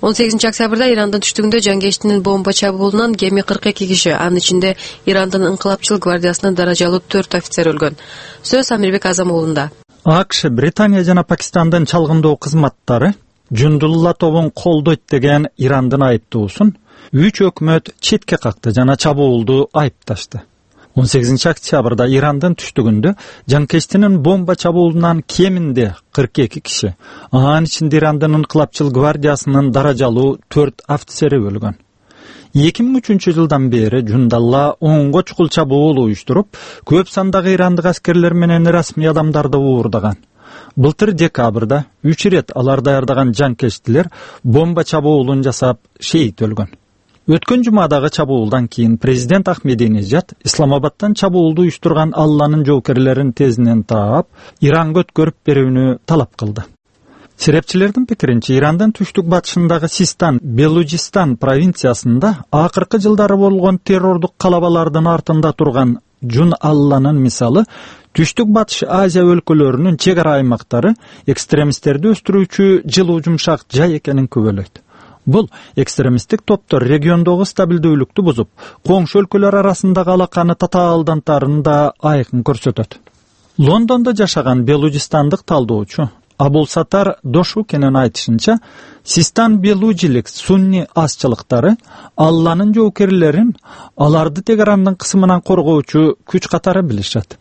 он сегизинчи октябрда Ирандын түштүгүндө жанкечтинин бомба чабуулунан кеми кырк эки киши, анын ичинде Ирандын Ыңкылапчыл гвардиясынын даражалуу төрт офицер өлгөн. Сөз Амирбек Азам уулунда. АКШ, Британия жана Пакистандын чалгындоо кызматтары Жундулла тобун колдойт деген Ирандын айыптоосун үч өкмөт четке какты жана чабуулду айыпташты. он сегизинчи октябрда Ирандын түштүгүндө жанкечтинин бомба чабуулунан кеминде кырк эки киши, анын ичинде Ирандын Ыңкылапчыл гвардиясынын даражалуу төрт офицери өлгөн. эки миң үчүнчү жылдан бери Жундалла онго чукул чабуул уюштуруп, көп сандагы ирандык аскерлер менен расмий адамдарды уурдаган. Былтыр декабрда үч ирет алар даярдаган жанкечтилер бомба чабуулун жасап шейит өлгөн. Өткөн жумадагы чабуулдан кийин президент Ахмединежад Исламабадтан чабуулду уюштурган Алланын жоокерлерин тезинен таап, Иранга өткөрүп берүүнү талап кылды. Серепчилердин пикиринче, Ирандын түштүк батышындагы Систан, Белужистан провинциясында акыркы жылдары болгон террордук калабалардын артында турган Жун Алланын мисалы түштүк батыш Азия өлкөлөрүнүн чек ара аймактары экстремисттерди өстүрүүчү жылуу жумшак жай экенин күбөлөйт. Бул экстремисттик топтор региондогу стабилдүүлүктү бузуп, коңшу өлкөлөр арасындагы алаканы татаалдантарын да айкын көрсөтөт. Лондондо жашаган белужистандык талдоочу Абулсатар Дошукенин айтышынча, Систан белужилик сунни азчылыктары Алланын жоокерлерин аларды Тегерандын кысымынан коргоочу күч катары билишет.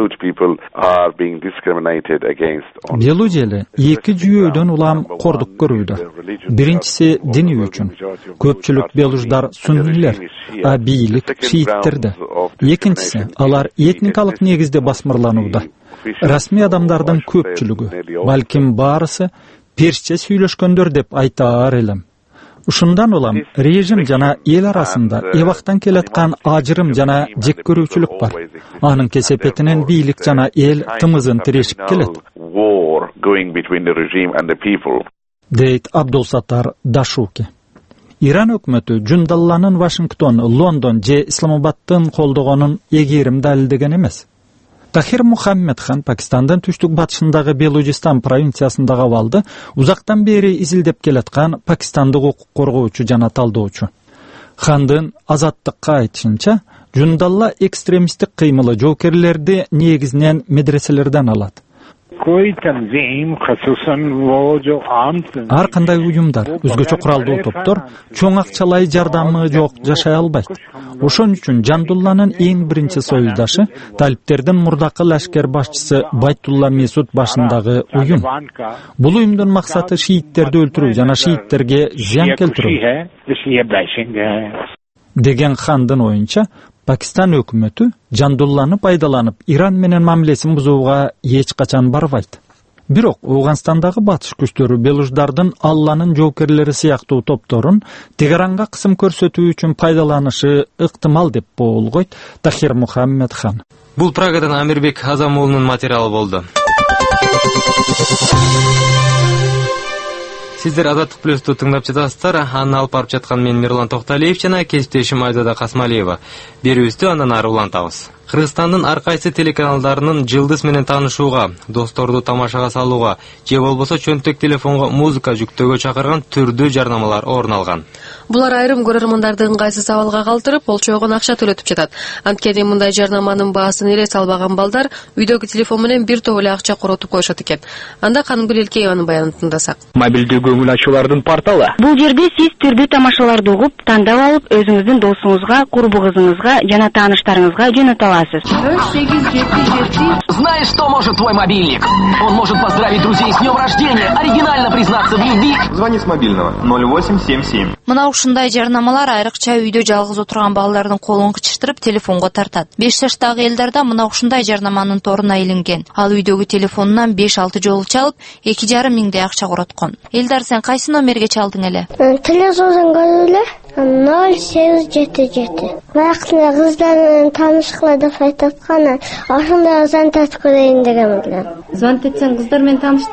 Белужели эки жүйөдөн улам кордук көрүүдө. Биринчиси дини үчүн. Көпчүлүк белуждар суннилер, а бийлик шииттерде. Экинчиси алар этникалык негизде басмырланууда. Расмий адамдардын көпчүлүгү, балким баарысы персче сүйлөшкөндөр деп айтаар элем. Ушундан улам режим жана эл арасында эбактан келаткан ажырым жана жек көрүүчүлүк бар. Анын кесепетинен бийлик жана эл тымызын тирешип келет. Дейт Абдулсатар Дашуки. Иран өкмөтү Жундалланын Вашингтон, Лондон же Исламабадтын колдогонун эгерим далилдеген эмес. Тахир Мухаммедхан Пакистандын түштүк батышындагы Белужистан провинциясындагы абалды узактан бери изилдеп келаткан пакистандык укук коргоочу жана талдоочу. Хандын азаттыкка айтышынча, Жундалла экстремисттик кыймылы жоокерлерди негизинен медреселерден алат. Ар кандай уюмдар, өзгөчө куралдуу топтор чоң акчалай жардамы жок жашай албайт. Ошон үчүн Жандулланын эң биринчи союздашы талиптердин мурдакы лашкер башчысы Байтулла Месуд башындагы уюм. Бул уюмдун максаты шииттерди өлтүрүү жана шииттерге зыян келтирүү. Деген хандын оюнча, Пакистан өкмөтү Жандулланы пайдаланып Иран менен мамилесин бузууга эч качан барбайт. Бирок Ауганстандагы батыш күчтөрү белуждардын Алланын жоокерлери сыяктуу топторун Тегеранга кысым көрсөтүү үчүн пайдаланышы ыктымал деп болгойт Тахир Мухаммедхан. Бул Прагадан Амирбек Азам уулунун материалы болду. Сиздер Азаттык плюсту тыңдап жатасыздар. Аны алып барып жаткан мен Мирлан Токталиев жана кесиптешим Айзада Касмалиева. Берүүбүздү андан ары улантабыз. Кыргызстандын ар кайсы телеканалдарынын жылдыз менен таанышууга, досторду тамашага салууга же болбосо чөнтөк телефонго музыка жүктөөгө чакырган түрдүү жарнамалар орун алган. Булар айрым көрөрмандарды ыңгайсыз абалга калтырып, болчогон акча төлөтүп жатат. Анткени мындай жарнаманын баасын эле салбаган балдар үйдөгү телефон менен бир топ эле акча коротуп коюшат экен. Анда Канымгүл Элкееванын баянын тыңдасак. Мобилдүү көңүл ачуулардын порталы. Бул жерде сиз түрдүү тамашаларды угуп, тандап алып, өзүңүздүн досуңузга, курбугузуңузга жана тааныштарыңызга жөнөтө аласыз. Знаешь, что может твой мобильник? Он может поздравить друзей с днем рождения, оригинально признаться в любви. Звони с мобильного ноль восемь семь семь. Мына ушундай жарнамалар айрыкча үйдө жалгыз отурган балдардын колун кычыштырып телефонго тартат. беш жаштагы элдарда мына ушундай жарнаманын торуна илинген. Ал үйдөгү телефонунан беш алты жолу чалып, эки жарым миңдей акча короткон. Элдар, сен кайсы номерге чалдың эле? Телефондон көрүлө ноль сегиз жети жети. Вакытында кыздар менен таанышкыла деп айтаткан, ошондо звонтат көрөйүн деген элем. Звонт этсең кыздар менен тааныштыңбы?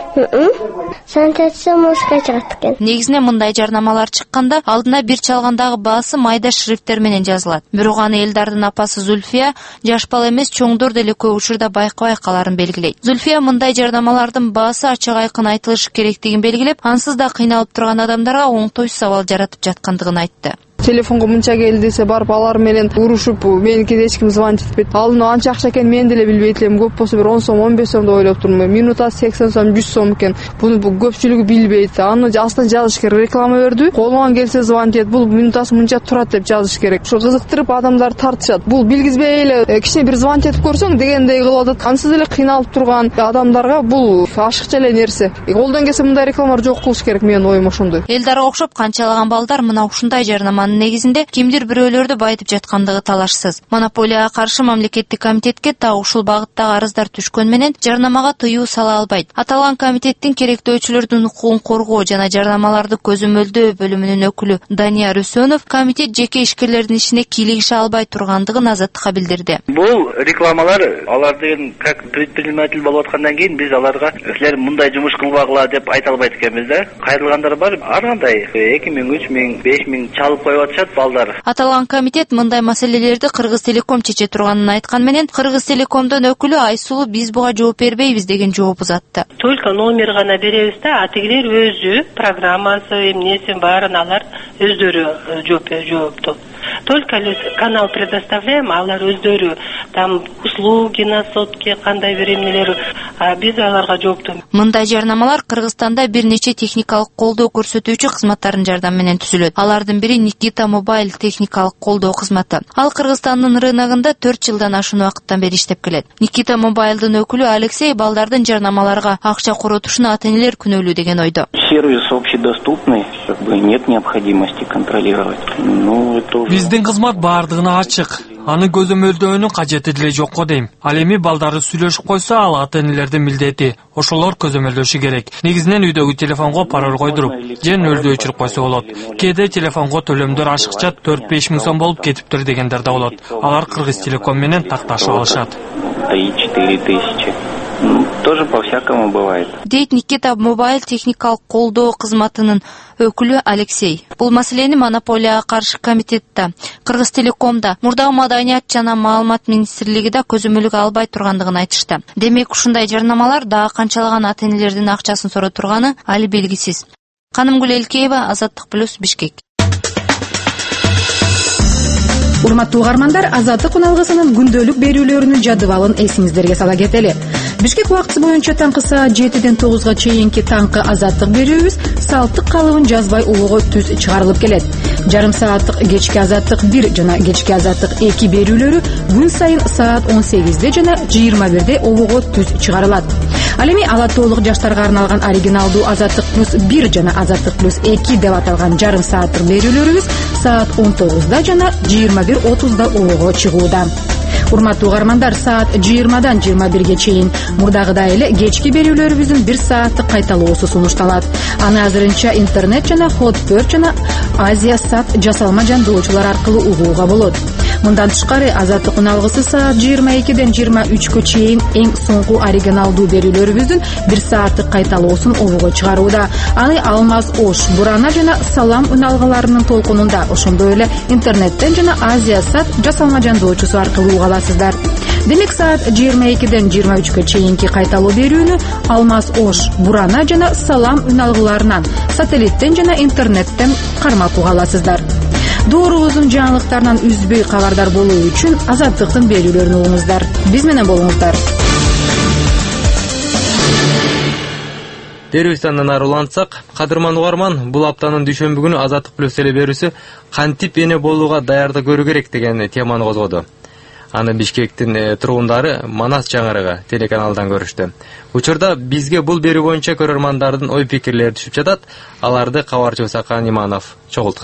Сантятса музыка чыгат экен. Негизинен мындай жарнамалар чыкканда алдына бир чалгандагы баасы майда шрифттер менен жазылат. Бирок аны Элдардын апасы Зульфия жаш бала эмес, чоңдор деле көп учурда байкабай каларын белгилейт. Зульфия мындай жарнамалардын баасы ачык айкын айтылышы керектигин белгилеп, ансыз да кыйналып турган адамдарга оңтой сабал жаратып жаткандыгын айтты. Телефонго мынча келди десе барып алар менен урушуп, меникине эч ким звонить этпейт. Алдын анча акча экенин мен деле билбейт элем. Көп болсо бир он сом, он беш сом деп ойлоп турмун. Минута сексен сом, жүз сом экен. Буну көпчүлүгү билбейт. Аны астына жазыш керек. Реклама берди. Колуңан келсе звонить эт. Бул минутасы мынча турат деп жазыш керек. Ушу кызыктырып адамдар тартышат. Бул билгизбей эле кичине бир звонить этип көрсөң дегендей кылып атат. Ансыз эле кыйналып турган адамдарга бул ашыкча эле нерсе. Колдон келсе мындай рекламалар жок кылыш керек, менин оюм ошондой. Элдарга окшоп канчалаган балдар мына ушундай жарнаманын негизинде кимдир бирөөлөрдү байытып жаткандыгы талашсыз. Монополияга каршы мамлекеттик комитетке так ушул багыттагы арыздар түшкөн менен жарнамага тыюу сала албайт. Аталган комитеттин керектөөчүлөрдүн укугун коргоо жана жарнамаларды көзөмөлдөө бөлүмүнүн өкүлү Данияр Үсөнов комитет жеке ишкерлердин ишине кийлигише албай тургандыгын Азаттыкка билдирди. Бул рекламалар алардын как предприниматель болуп аткандан кийин биз аларга силер мындай жумуш кылбагыла деп айта албайт экенбиз да. Кайрылгандар бар, ар кандай эки миң, үч миң, беш миң чалып коюп атышат балдар. Аталган комитет мындай маселелерди Кыргыз Телеком чече турганын айткан менен Кыргыз Телекомдон өкүлү Айсулу биз буга жооп бербейбиз деген жооп узатты. Только номер гана беребиз да, атигилер өзү программасы, эмнесин баарын алар өздөрү жооп жоопту. Только канал предоставляем, алар өздөрү там услуги на сотки кандай бир эмнелер, биз аларга жоопту. Мындай жарнамалар Кыргызстанда бир нече техникалык колдоо көрсөтүүчү кызматтардын жардамы менен түзүлөт. Алардын бири Никита Mobile техникалык колдоо кызматы. Ал Кыргызстандын рыногунда төрт жылдан ашуун убакыттан бери иштеп келет. Никита Mobile'дын өкүлү Алексей балдардын жарнамаларга акча коротушуна ата-энелер күнөөлүү деген ойдо. Сервис общедоступный, как бы нет необходимости контролировать. Ну, это Биздин кызмат баардыгына ачык. Аны көзөмөлдөөнүн кажети деле жок го дейм. Ал эми балдары сүйлөшүп койсо, ал ата-энелердин милдети. Ошолор көзөмөлдөшү керек. Негизинен үйдөгү телефонго пароль койдуруп, же нөлдү өчүрүп койсо болот. Кээде телефонго төлөмдөр ашыкча төрт беш миң сом болуп кетиптир дегендер да болот. Алар Кыргыз Телеком менен такташып алышат. три-четыре тысячи. Тоже по-всякому бывает. Дейт Никита Mobile техникалык колдоо кызматынын өкүлү Алексей. Бул маселени монополияга каршы комитетте, Кыргыз Телекомда, мурдагы Маданият жана маалымат министрлиги да көзөмөлгө албай тургандыгын айтышты. Демек ушундай жарнамалар дагы канчалаган ата-энелердин акчасын сороо турганы али белгисиз. Канымгүл Элкеева, Азаттык плюс, Бишкек. Урматтуу угармандар, Азаттык уналгысынын күндөлүк берүүлөрүнүн жадыбалын эсиңиздерге сала кетели. Бишкек убакыты боюнча таңкы саат жетиден тогузга чейинки таңкы азаттык берүүбүз салттык калыбын жазбай улугу түз чыгарылып келет. Жарым сааттык кечки азаттык бир жана кечки азаттык эки берүүлөрү күн сайын саат он сегизде жана жыйырма бирде улугу түз чыгарылат. Ал эми ала толук жаштарга арналган оригиналдуу азаттык плюс бир жана азаттык плюс эки деп аталган жарым сааттык берүүлөрүбүз саат он тогузда жана жыйырма бир отузда улугу чыгууда. Урматтуу угармандар, саат жыйырмадан жыйырма бирге чейин мурдагыдай эле кечки берүүлөрүбүздүн бир сааттык кайталоосу сунушталат. Аны азырынча интернет жана Hotbird жана Азия Сат жасалма жандоочулар аркылуу угууга болот. Мындан тышкары азаттык уналгысы саат жыйырма экиден жыйырма үчкө чейин эң соңку оригиналдуу берүүлөрүбүздүн бир сааттык кайталоосун угууга чыгарууда. Аны Алмаз Ош, Бурана жана Салам уналгыларынын толкунунда, ошондой эле интернеттен жана Азия Сат жасалма жандоочусу аркылуу уга аласыздар. Демек саат жыйырма экиден жыйырма үчкө чейинки кайталоо берүүнү Алмаз Ош, Бурана жана Салам уналгыларынан, сателлиттен жана интернеттен кармап уга аласыздар. Доорубуздун жаңылыктарынан үзбөй кабардар болуу үчүн Азаттыктын берүүлөрүн угуңуздар. Биз менен болуңуздар. Терүүстандан ары улантсак, кадырман угарман, бул аптанын дүйшөмбү күнү Азаттык плюс теле берүүсү кантип эне болууга даярдык көрүү керек деген теманы козгоду. Аны Бишкектин тургундары Манас Чаңырыгы телеканалдан көрүштү. Учурда бизге бул берүү боюнча көрөрмандардын ой пикирлери түшүп жатат. Аларды кабарчыбыз Акан Иманов чогулткан.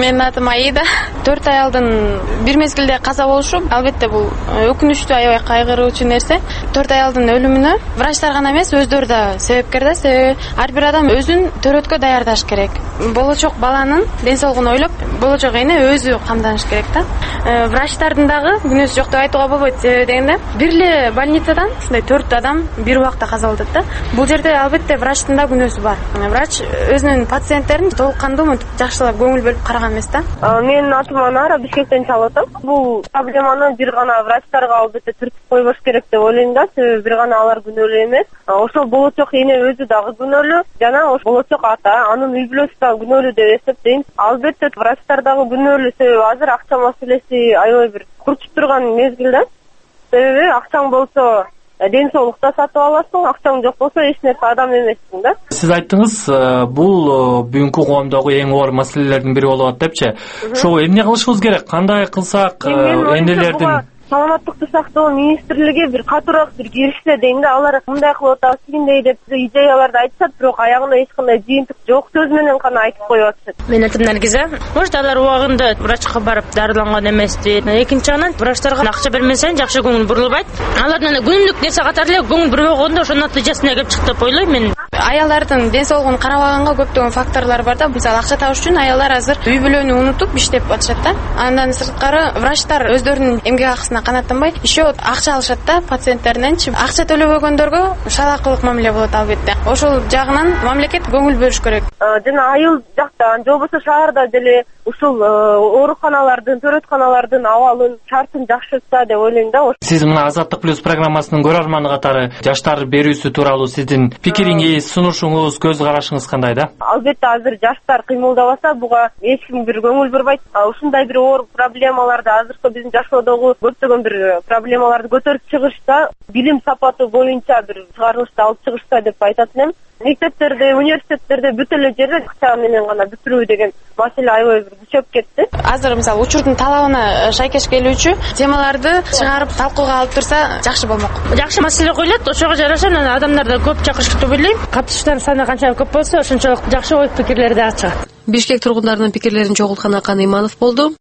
Менин атым Аида. төрт аялдын бир мезгилде каза болушу албетте бул өкүнүчтүү, аябай кайгыруучу нерсе. төрт аялдын өлүмүнө врачтар гана эмес, өздөрү да себепкер да. Себеби ар бир адам өзүн төрөткө даярдаш керек. Болочок баланын ден соолугун ойлоп, болочок эне өзү камданыш керек да. Врачтардын дагы күнөөсү жок деп айтууга болбойт. Себеби дегенде бир эле больницадан ушундай төрт адам бир убакта каза болот да. Бул жерде албетте врачтын да күнөөсү бар. Врач өзүнүн пациенттерин толук кандуу мынтип жакшылап көңүл бөлүп караган эмес да. Менин атым Анара, Бишкектен чалып атам. Бул проблеманы бир гана врачтарга албетте түртүп койбош керек деп ойлойм да. Себеби бир гана алар күнөөлүү эмес. Ошол болочок эне өзү дагы күнөөлүү жана ошол болочок ата, анын үй бүлөсү дагы күнөөлүү деп эсептейм. Албетте врачтар дагы күнөөлүү, себеби азыр акча маселеси аябай бир курчуп турган мезгилде. Себеби акчаң болсо ден соолукта сатып аласың, акчаң жок болсо эч нерсе адам эмессиң да. Сиз айттыңыз, бул бүгүнкү коомдогу эң оор маселелердин бири болуп атпчы. Ошо эмне кылышыбыз керек? Кандай кылсак энелердин Саламаттыкты сактоо министрлиги бир катуураак бир киришсе дейм да. Алар мындай кылып атабыз, тигиндей деп идеяларды айтышат, бирок аягында эч кандай жыйынтык жок, сөз менен гана айтып коюп атышат. Менин атым Наргиза. Может, алар убагында врачка барып дарыланган эмеспи. Экинчи жагынан врачтарга акча бермен сайын жакшы көңүл бурулбайт. Алардын күнүлүк нерсе катары эле көңүл бурбогондо ошонун натыйжасына келип чыкты деп ойлойм мен. Аялдардын ден соолугун карабаганга көптөгөн факторлор бар да. Мисалы, акча табыш үчүн аялдар азыр үй бүлөнү унутуп иштеп атышат да. Андан сырткары врачтар өздөрүнүн эмгек акысына канааттанбай еще акча алышат да пациенттериненчи. Акча төлөбөгөндөргө шалакылык мамиле болот албетте. Ошол жагынан мамлекет көңүл бөлүш керек. Жана айыл жактан, же болбосо шаарда деле ушул ооруканалардын, төрөтканалардын абалын, шартын жакшыртса деп ойлойм да. Сиз мына Азаттык плюс программасынын көрөрманы катары жаштар берүүсү тууралуу сиздин пикириңиз, сунушуңуз, көз карашыңыз кандай да? Албетте азыр жаштар кыймылдабаса буга эч ким бир көңүл бурбайт. Ушундай бир оор проблемаларды азыркы биздин жашоодогу көптөгөн бир проблемаларды көтөрүп чыгышта, билим сапаты боюнча бир чыгарылышты алып чыгышта деп айтат элем. Мектептерде, университеттерде бүт эле жерде акча менен гана бүтүрүү деген маселе аябай бир күчөп кетти. Азыр мисалы учурдун талабына шайкеш келүүчү темаларды чыгарып талкууга алып турса жакшы болмок. Жакшы маселе коюлат, ошого жараша адамдарды көп чакырышты деп ойлойм. Катышуучулардын саны канчалык көп болсо, ошончолук жакшы ой пикирлер да чыгат. Бишкек тургундарынын пикирлерин чогулткан Акан Иманов болду.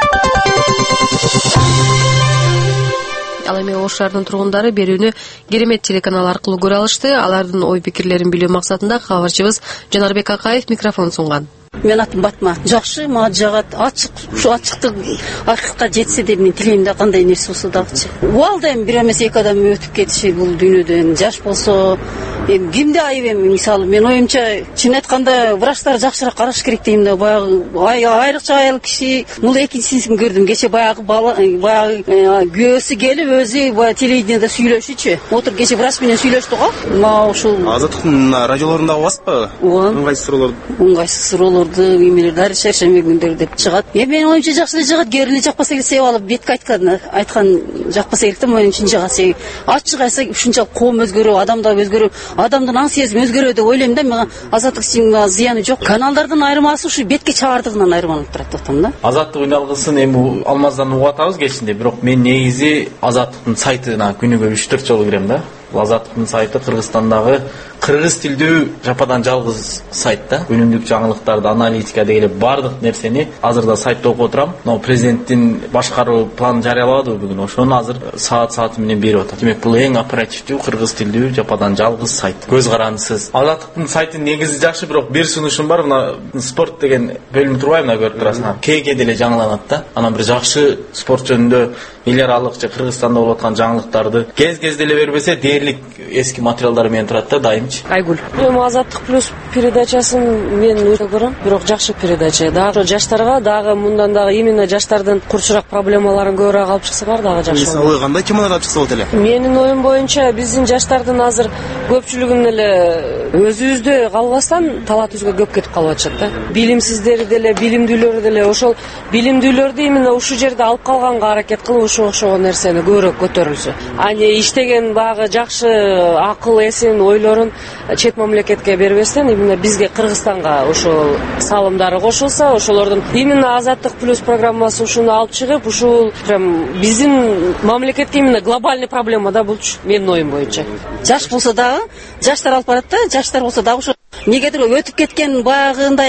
Ал эми Ош шаарынын тургундары берүүнү Керемет телеканалы аркылуу көрө алышты. Алардын ой пикирлерин билүү максатында кабарчыбыз Жанарбек Акаев микрофон сунган. Мен атым Батма. Жакшы, мага жагат. Ачык, ушу ачыктык акыйкатка жетсе деп мен тилейм да, кандай нерсе болсо дагычы. Убалда эми бир эмес эки адам өтүп кетиши бул дүйнөдөн. Жаш болсо эми кимде айып эми, мисалы мен оюмча чын айтканда врачтар жакшыраак караш керек дейм да. Баягы айрыкча аял киши, бул экинчисин көрдүм. Кече баягы бала, баягы күйөөсү келип өзү баягы телевидениеде сүйлөшүчү. Отуруп кече врач менен сүйлөштү го. Мага ушул Азаттыктын радиолорунда баспы? Ыңгайсыз суроолор. Ыңгайсыз суроолор эмелерди шаршамегендер деп чыгат. Эми менин оюмча жакшы эле жагат, керили жакпаса эле себеп алып бетке айткан айткан жакпаса керек да, менин үчүн жагат. Себеби ачык айтса ушунчалык коом өзгөрөбү, адам да өзгөрөбү, адамдын аң сезими өзгөрөбү деп ойлойм да. Мага Азаттыктын зыяны жок. Каналдардын айырмасы ушу бетке чабардыгынан айырмаланып турат деп атам да. Азаттык үналгысын эми Алмаздан угуп атабыз кечинде, бирок мен негизи Азаттыктын сайтына күнүгө үч төрт жолу кирем да. Азаттыктын сайты Кыргызстандагы кыргыз тилдүү жападан жалгыз сайт да. Күнүмдүк жаңылыктарды, аналитика деген бардык нерсени азырда сайтта окуп отурам. Но президенттин башкаруу планын жарыялады бүгүн. Ошону азыр саат сааты менен берип атат. Демек бул эң оперативдүү кыргыз тилдүү жападан жалгыз сайт. Көз карандысыз. Азаттыктын сайты негизи жакшы, бирок бир сунушум бар. Мына спорт деген бөлүм турбайбы, мына көрүп турасыңар. Кээде деле жаңыланат да. Анан бир жакшы спорт жөнүндө эл аралык же Кыргызстанда болуп аткан жаңылыктарды кез-кез деле бербесе дээрлик эски материалдар менен турат да дайымчы. Айгүл. Эми Азаттык плюс передачасын мен өтө көрөм, бирок жакшы передача. Дагы жаштарга, дагы мындан дагы именно жаштардын курчураак проблемаларын көбүрөөк алып чыкса бар, дагы жакшы. Мисалы кандай темалар алып чыкса болот эле? Менин оюм боюнча биздин жаштардын азыр көпчүлүгүн эле өзүбүздө калбастан талаа түзгө көп кетип калып атышат да. Билимсиздери деле, билимдүүлөрү деле ошол билимдүүлөрдү именно ушу жерде алып калганга аракет кылып ошого окшогон нерсени көбүрөөк көтөрүлсө. Ани иштеген багы жакшы акыл эсин, ойлорун чет мамлекетке бербестен именно бизге Кыргызстанга ошол салымдары кошулса, ошолордун именно Азаттык плюс программасы ушуну алып чыгып, ушул прям биздин мамлекетке именно глобальный проблема да булчу, менин оюм боюнча. Жаш болсо дагы, жаштар алып барат да, жаштар болсо дагы ошо негедир өтүп кеткен баягындай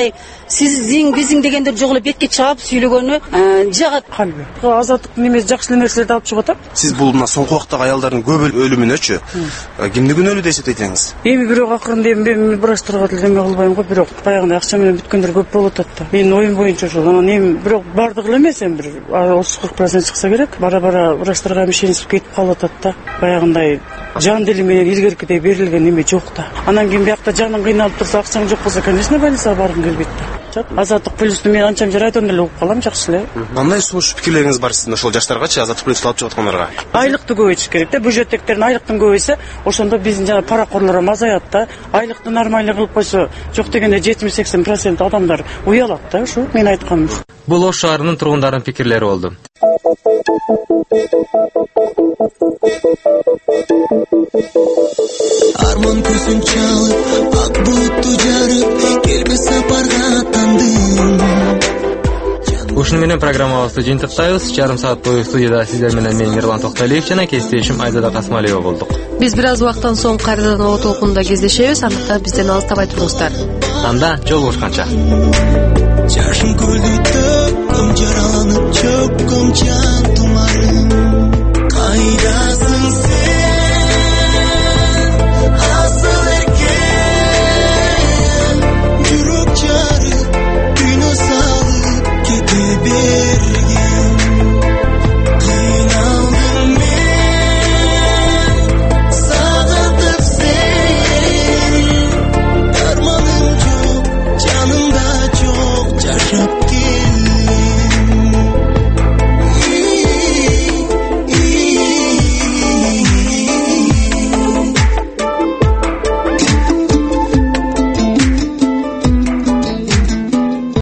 сиздин биздин дегендер жок эле бетке чыгып сүйлөгөнү жагат. Калбы. Азаттыктын эмес жакшы нерселерди алып чыгып атат. Сиз бул мына соңку убактагы аялдардын көп өлүмүнөчү кимди күнөөлүү деп эсептейсиз? Эми бирок акырында эми мен врачтарга деле эме кылбайм го, бирок баягындай акча менен бүткөндөр көп болуп атат да. Менин оюм боюнча ошол. Анан эми бирок бардыгы эле эмес, эми бир отуз кырк процент чыкса керек. Бара-бара врачтарга ишенип кетип калып атат да. Баягындай жан дили менен илгеркидей берилген эме жок да. Анан кийин биякта жаның кыйналып турса, акчаң жок болсо, конечно, больницага баргың келбейт да. Азаттык плюсту мен анчам радиондо эле угуп калам, жакшы эле. Кандай сунуш пикирлериңиз бар сиздин ошол жаштаргачы, азаттык плюсту алып чыгып аткандарга? Айлыкты көбөйтүш керек да, бюджеттектердин айлыктын көбөйсө, ошондо биздин жана паракорлор азаят да. Айлыкты нормально кылып койсо, жок дегенде жетимиш сексен процент адамдар уялат да, ушу мен айтканым. Бул Ош шаарынын тургундарынын пикирлери болду. Арман көзүн чалып, ак булутту жарып, келбе сапарга аттандым. Ушуну менен программабызды жыйынтыктайбыз. Жарым саат бою студияда сиздер менен мен Мирлан Токталиев жана кесиптешим Айзада Касмалиева болдук. Биз бир аз убакыттан соң кайрадан оо толкунунда кездешебиз, андыктан бизден алыстабай туруңуздар. Анда жолугушканча. Жашын